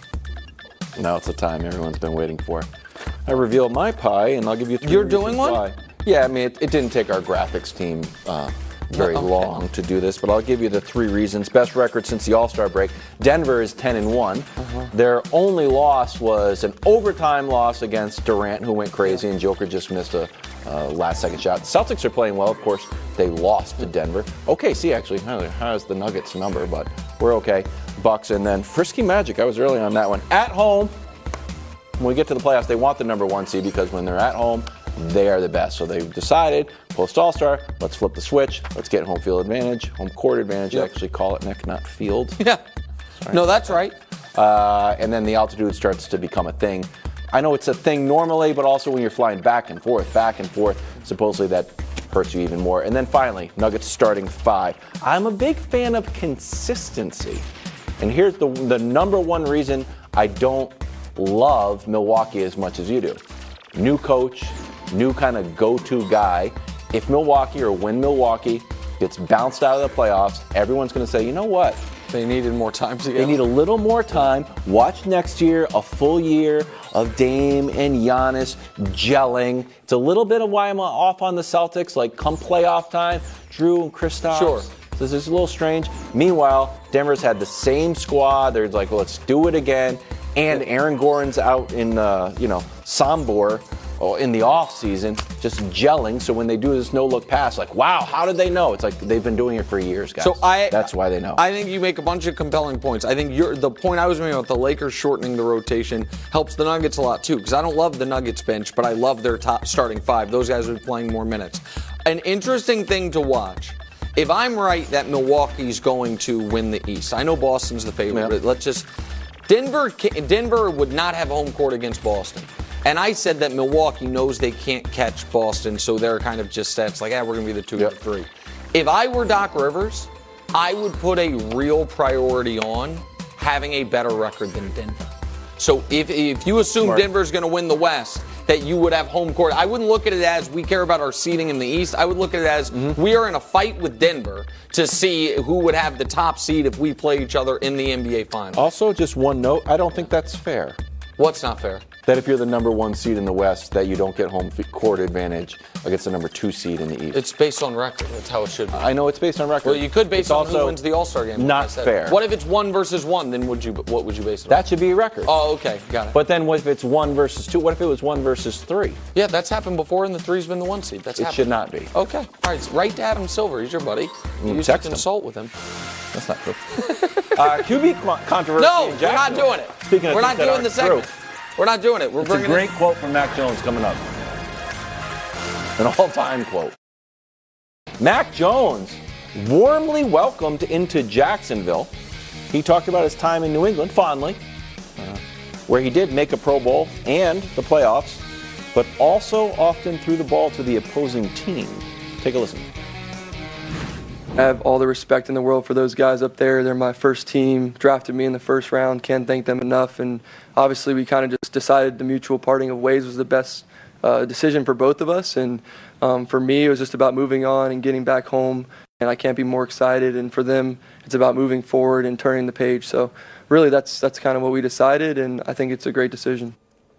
Now it's the time everyone's been waiting for. I reveal my pie, and I'll give you three You're reasons doing one? why. Yeah, I mean, it, it didn't take our graphics team uh, very Okay. long to do this, but I'll give you the three reasons. Best record since the All-Star break. Denver is ten and one. Uh-huh. Their only loss was an overtime loss against Durant, who went crazy, and Joker just missed a uh, last-second shot. Celtics are playing well, of course. They lost to Denver. O K C actually has the Nuggets number, but we're okay. Bucks, and then Frisky Magic. I was early on that one. At home, when we get to the playoffs, they want the number one seed because when they're at home, they are the best. So they've decided, post All-Star, let's flip the switch. Let's get home field advantage, home court advantage. Yep. Actually call it Nick, not field. Yeah. No, that's right. Uh, and then the altitude starts to become a thing. I know it's a thing normally, but also when you're flying back and forth, back and forth, supposedly that hurts you even more. And then finally, Nuggets starting five. I'm a big fan of consistency. And here's the the number one reason I don't love Milwaukee as much as you do. New coach, new kind of go-to guy. If Milwaukee or when Milwaukee gets bounced out of the playoffs, everyone's going to say, you know what? They needed more time together. They need a little more time. Watch next year, a full year of Dame and Giannis gelling. It's a little bit of why I'm off on the Celtics. Like, come playoff time, Drew and Kristaps. Sure. This is a little strange. Meanwhile, Denver's had the same squad. They're like, well, let's do it again. And Aaron Gordon's out in, uh, you know, Sombor or in the offseason, just gelling. So when they do this no-look pass, like, wow, how did they know? It's like they've been doing it for years, guys. So I, That's why they know. I think you make a bunch of compelling points. I think you're, the point I was making about the Lakers shortening the rotation helps the Nuggets a lot too, because I don't love the Nuggets bench, but I love their top starting five. Those guys are playing more minutes. An interesting thing to watch. If I'm right that Milwaukee's going to win the East, I know Boston's the favorite. Yeah. But let's just Denver. Denver would not have home court against Boston. And I said that Milwaukee knows they can't catch Boston, so they're kind of just that's like, yeah, we're going to be the two Yep. or three. If I were Doc Rivers, I would put a real priority on having a better record than Denver. So if if you assume Smart. Denver's going to win the West, that you would have home court. I wouldn't look at it as we care about our seeding in the East. I would look at it as Mm-hmm. we are in a fight with Denver to see who would have the top seed if we play each other in the N B A Finals. Also, just one note, I don't think that's fair. What's not fair? That if you're the number one seed in the West, that you don't get home f- court advantage against the number two seed in the East. It's based on record. That's how it should be. I know it's based on record. Well, you could base It's on also who wins the All-Star game. like not I said. fair. What if it's one versus one? Then would you? What would you base it on? That should be a record. Oh, okay, got it. But then what if it's one versus two? What if it was one versus three? Yeah, that's happened before, and the three's been the one seed. That's It happened. should not be. Okay, all right. Write to Adam Silver. He's your buddy. You used to text him. consult with him. That's not true. uh, Q B co- controversy. No, in we're not Jacksonville. doing it. Speaking of we're things not that doing aren't the segment. true, We're not doing it. We're it's a bringing great in. quote from Mac Jones coming up. An all-time quote. Mac Jones, warmly welcomed into Jacksonville. He talked about his time in New England fondly, uh, where he did make a Pro Bowl and the playoffs, but also often threw the ball to the opposing team. Take a listen. I have all the respect in the world for those guys up there. They're my first team, drafted me in the first round. Can't thank them enough. And obviously we kind of just decided the mutual parting of ways was the best uh, decision for both of us. And um, for me, it was just about moving on and getting back home. And I can't be more excited. And for them, it's about moving forward and turning the page. So really that's that's kind of what we decided, and I think it's a great decision.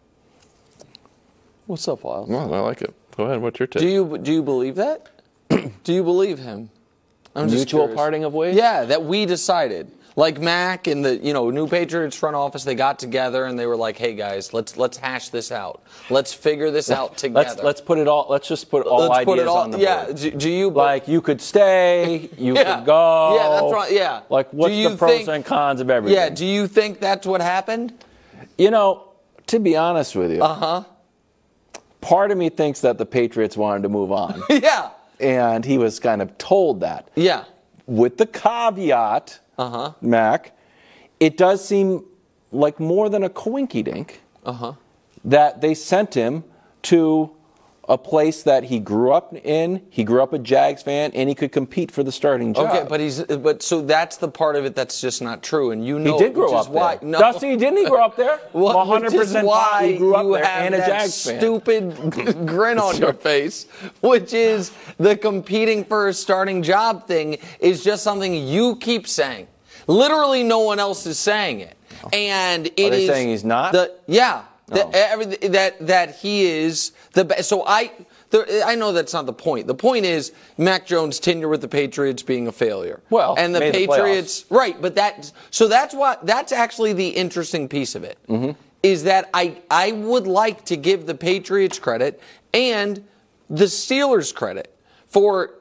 What's up, Wild? No, I like it. Go ahead. What's your take? Do you do you believe that? Do you believe him? I'm just Mutual curious. parting of ways? Yeah, that we decided. Like Mac and the you know New Patriots front office, they got together and they were like, "Hey guys, let's let's hash this out. Let's figure this out together. Let's let's put it all. Let's just put all let's ideas put it all, on the yeah, board. Do, do you like you could stay, you yeah. could go. Yeah, that's right. Yeah. Like what's do you the pros think, and cons of everything? Yeah. Do you think that's what happened? You know, to be honest with you, uh huh. Part of me thinks that the Patriots wanted to move on. Yeah. And he was kind of told that. Yeah. With the caveat, uh-huh. Mac, it does seem like more than a coinkydink uh-huh. that they sent him to a place that he grew up in. He grew up a Jags fan, and he could compete for the starting job. Okay, but he's but so that's the part of it that's just not true, and you know he did grow which up is why, there. No. Dusty, didn't he grow up there? Well, one hundred percent which is why he grew up you there have and a that Jags fan. Stupid grin on your face, which is the competing for a starting job thing is just something you keep saying. Literally, no one else is saying it, and it Are they is saying he's not? The, yeah, the, Oh. every, that that he is the best. So I. The, I know that's not the point. The point is Mac Jones' tenure with the Patriots being a failure. Well, and the made the Patriots, right? But that so that's what that's actually the interesting piece of it Mm-hmm. is that I I would like to give the Patriots credit and the Steelers credit for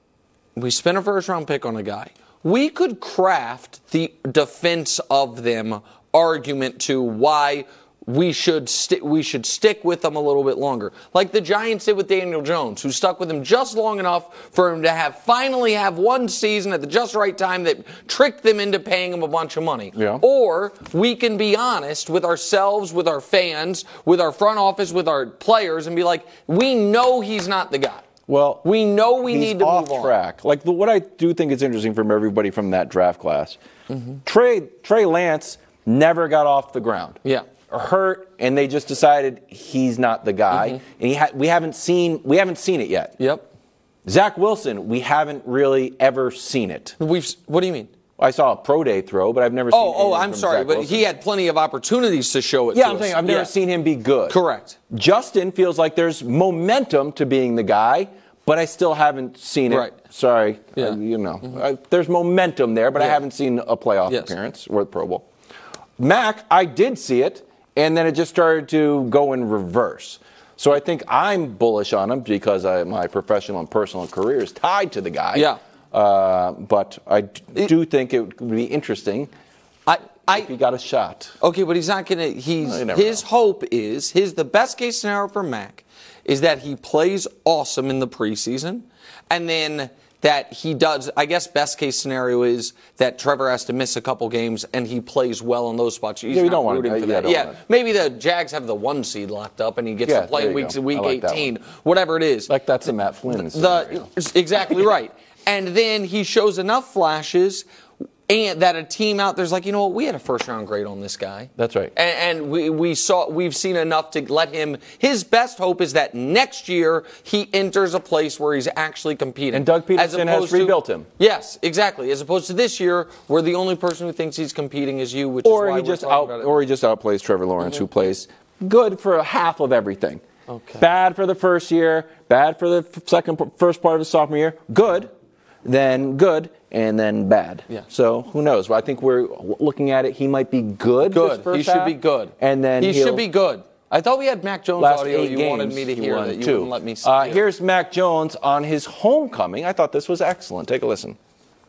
we spent a first round pick on a guy. We could craft the defense of them argument to why. We should sti- we should stick with them a little bit longer, like the Giants did with Daniel Jones, who stuck with him just long enough for him to have finally have one season at the just right time that tricked them into paying him a bunch of money. Yeah. Or we can be honest with ourselves, with our fans, with our front office, with our players, and be like, we know he's not the guy. Well, we know we he's need to off move on. track. Like the, what I do think is interesting from everybody from that draft class, Mm-hmm. Trey Trey Lance never got off the ground. Yeah. Hurt, and they just decided he's not the guy. Mm-hmm. And he ha- we haven't seen we haven't seen it yet. Yep. Zach Wilson, we haven't really ever seen it. We've. What do you mean? I saw a pro day throw, but I've never seen. Oh, oh, anything I'm from sorry, Zach but Wilson. he had plenty of opportunities to show it. Yeah, to I'm us. saying I've never Yeah. seen him be good. Correct. Justin feels like there's momentum to being the guy, but I still haven't seen it. Right. Sorry, Yeah. uh, you know, mm-hmm. uh, there's momentum there, but I Yeah. haven't seen a playoff Yes. appearance or the Pro Bowl. Mac, I did see it. And then it just started to go in reverse. So I think I'm bullish on him because I, my professional and personal career is tied to the guy. Yeah. Uh, but I d- do think it would be interesting I, I, if he got a shot. Okay, but he's not going to. He's No, you never his know. hope is his the best case scenario for Mac is that he plays awesome in the preseason, and then that he does. I guess best case scenario is that Trevor has to miss a couple games and he plays well in those spots. He's Yeah, you not don't want rooting to- for yeah, that. don't Yeah, want to. maybe the Jags have the one seed locked up and he gets Yeah, to play there you weeks go. week I like that eighteen, one. whatever it is. Like that's a Matt Flynn the scenario. exactly right. And then he shows enough flashes. And that a team out there's like, you know what, we had a first round grade on this guy. That's right. And, and we, we saw we've seen enough to let him. His best hope is that next year he enters a place where he's actually competing. And Doug Peterson has opposed to- rebuilt him. Yes, exactly. As opposed to this year, where the only person who thinks he's competing is you, which Or is why he we're just talking out, about it. or he just outplays Trevor Lawrence, Mm-hmm. who plays good for half of everything. Okay. Bad for the first year, bad for the f- second, first part of his sophomore year. Good, then good, and then bad. Yeah. So who knows? Well, I think we're looking at it. He might be good. this Good. first He should half, be good. And then he he'll- should be good. I thought we had Mac Jones Last audio. eight You games, wanted me to he hear won that. You two. wouldn't let me see Uh, it. here's Mac Jones on his homecoming. I thought this was excellent. Take a listen.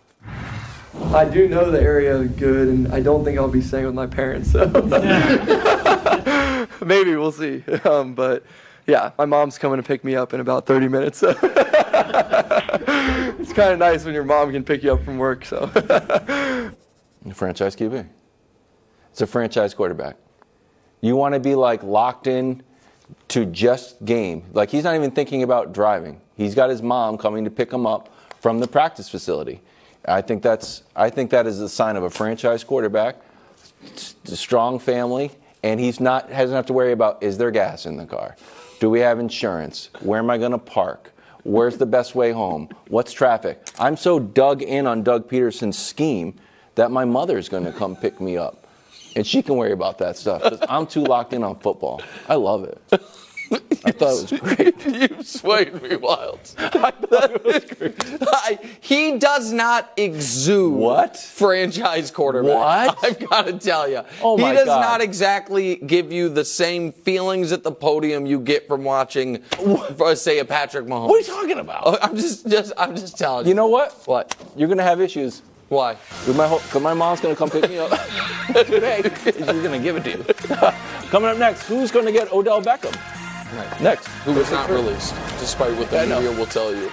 I do know the area good, and I don't think I'll be staying with my parents. So maybe we'll see. Um, but Yeah, my mom's coming to pick me up in about thirty minutes. So. It's kind of nice when your mom can pick you up from work. So. Franchise Q B. It's a franchise quarterback. You want to be like locked in to just game. Like he's not even thinking about driving. He's got his mom coming to pick him up from the practice facility. I think that's. I think that is a sign of a franchise quarterback, a strong family, and he's not doesn't have to worry about is there gas in the car, do we have insurance, where am I going to park, where's the best way home, what's traffic. I'm so dug in on Doug Peterson's scheme that my mother's going to come pick me up, and she can worry about that stuff because I'm too locked in on football. I love it. I thought it was great. You swayed me wild. I thought it was great. I, he does not exude what franchise quarterback. What? I've got to tell you. Oh my He does God. not exactly give you the same feelings at the podium you get from watching, for, say, a Patrick Mahomes. What are you talking about? Oh, I'm just, just, I'm just telling you. You know what? What? You're going to have issues. Why? With my whole, cause my mom's going to come pick me up today. She's going to give it to you. Coming up next, who's going to get Odell Beckham? Right. Next. Who was not released, despite what the media will tell you.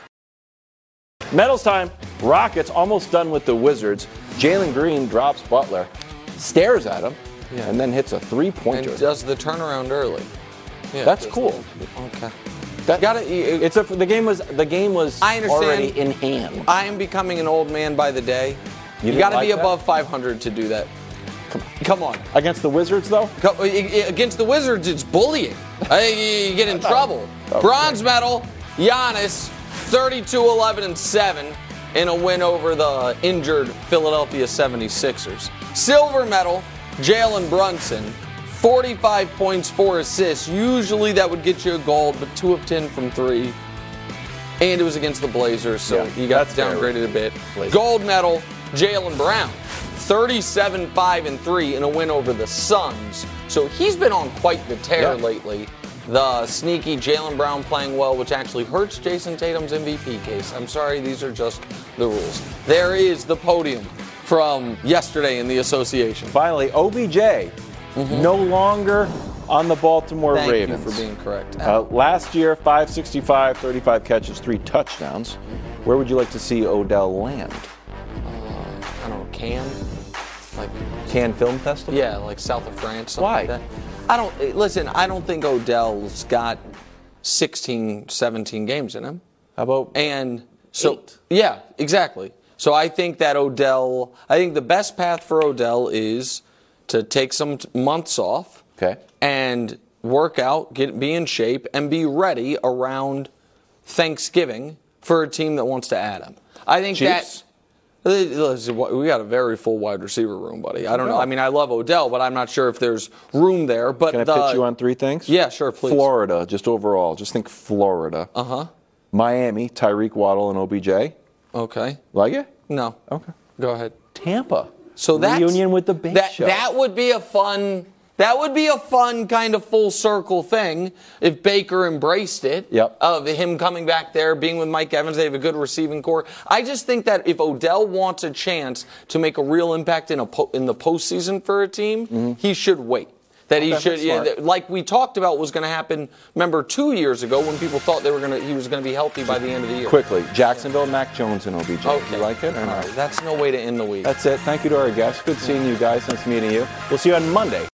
Medals time. Rockets almost done with the Wizards. Jalen Green drops Butler, stares at him, Yeah. and then hits a three-pointer. And does the turnaround early. Yeah, That's does cool. the- Okay. That, Gotta, it, it's a, the game was the game was I understand. already in hand. I am becoming an old man by the day. You You, didn't got to like be that? above five hundred to do that. Come on. Come on. Against the Wizards, though? Co- Against the Wizards, it's bullying. Hey, you get in trouble. Bronze medal, Giannis, thirty-two, eleven, and seven in a win over the injured Philadelphia seventy-sixers. Silver medal, Jalen Brunson, forty-five points, four assists. Usually that would get you a gold, but two of ten from three. And it was against the Blazers, so Yeah, you got that's fair. downgraded a bit. Blazers. Gold medal, Jaylen Brown, thirty-seven, five, and three in a win over the Suns. So he's been on quite the tear Yeah. lately. The sneaky Jaylen Brown playing well, which actually hurts Jason Tatum's M V P case. I'm sorry, these are just the rules. There is the podium from yesterday in the association. Finally, O B J no longer on the Baltimore Thank Ravens. you for being correct. Uh, last year, five sixty-five, thirty-five catches, three touchdowns. Where would you like to see Odell land? I don't know, Cannes? Like, Cannes Film Festival? yeah, like south of France. Something Why? Like that. I don't, eh, listen, I don't think Odell's got sixteen, seventeen games in him. How about And so, eight? yeah, exactly. So I think that Odell, I think the best path for Odell is to take some t- months off Okay. and work out, get be in shape, and be ready around Thanksgiving for a team that wants to add him. I think Chiefs? that. Listen, we got a very full wide receiver room, buddy. I don't know. I mean, I love Odell, but I'm not sure if there's room there. But Can I the, pitch you on three things? Yeah, sure, please. Florida, just overall. Just think Florida. Uh huh. Miami, Tyreek Waddle and O B J. Okay. Like it? No. Okay. Go ahead. Tampa. So that Reunion with the Big that, Show. That would be a fun. That would be a fun kind of full circle thing if Baker embraced it. Yep. Of him coming back there, being with Mike Evans. They have a good receiving core. I just think that if Odell wants a chance to make a real impact in a po- in the postseason for a team, Mm-hmm. he should wait. That he Okay, should, that's yeah, smart. that- like we talked about, was going to happen. Remember two years ago when people thought they were going to, he was going to be healthy by the end of the year. Quickly, Jacksonville, Mac Jones and O B J. Okay. You like it or All not? right, that's no way to end the week. That's it. Thank you to our guests. Good seeing you guys. Nice meeting you. We'll see you on Monday.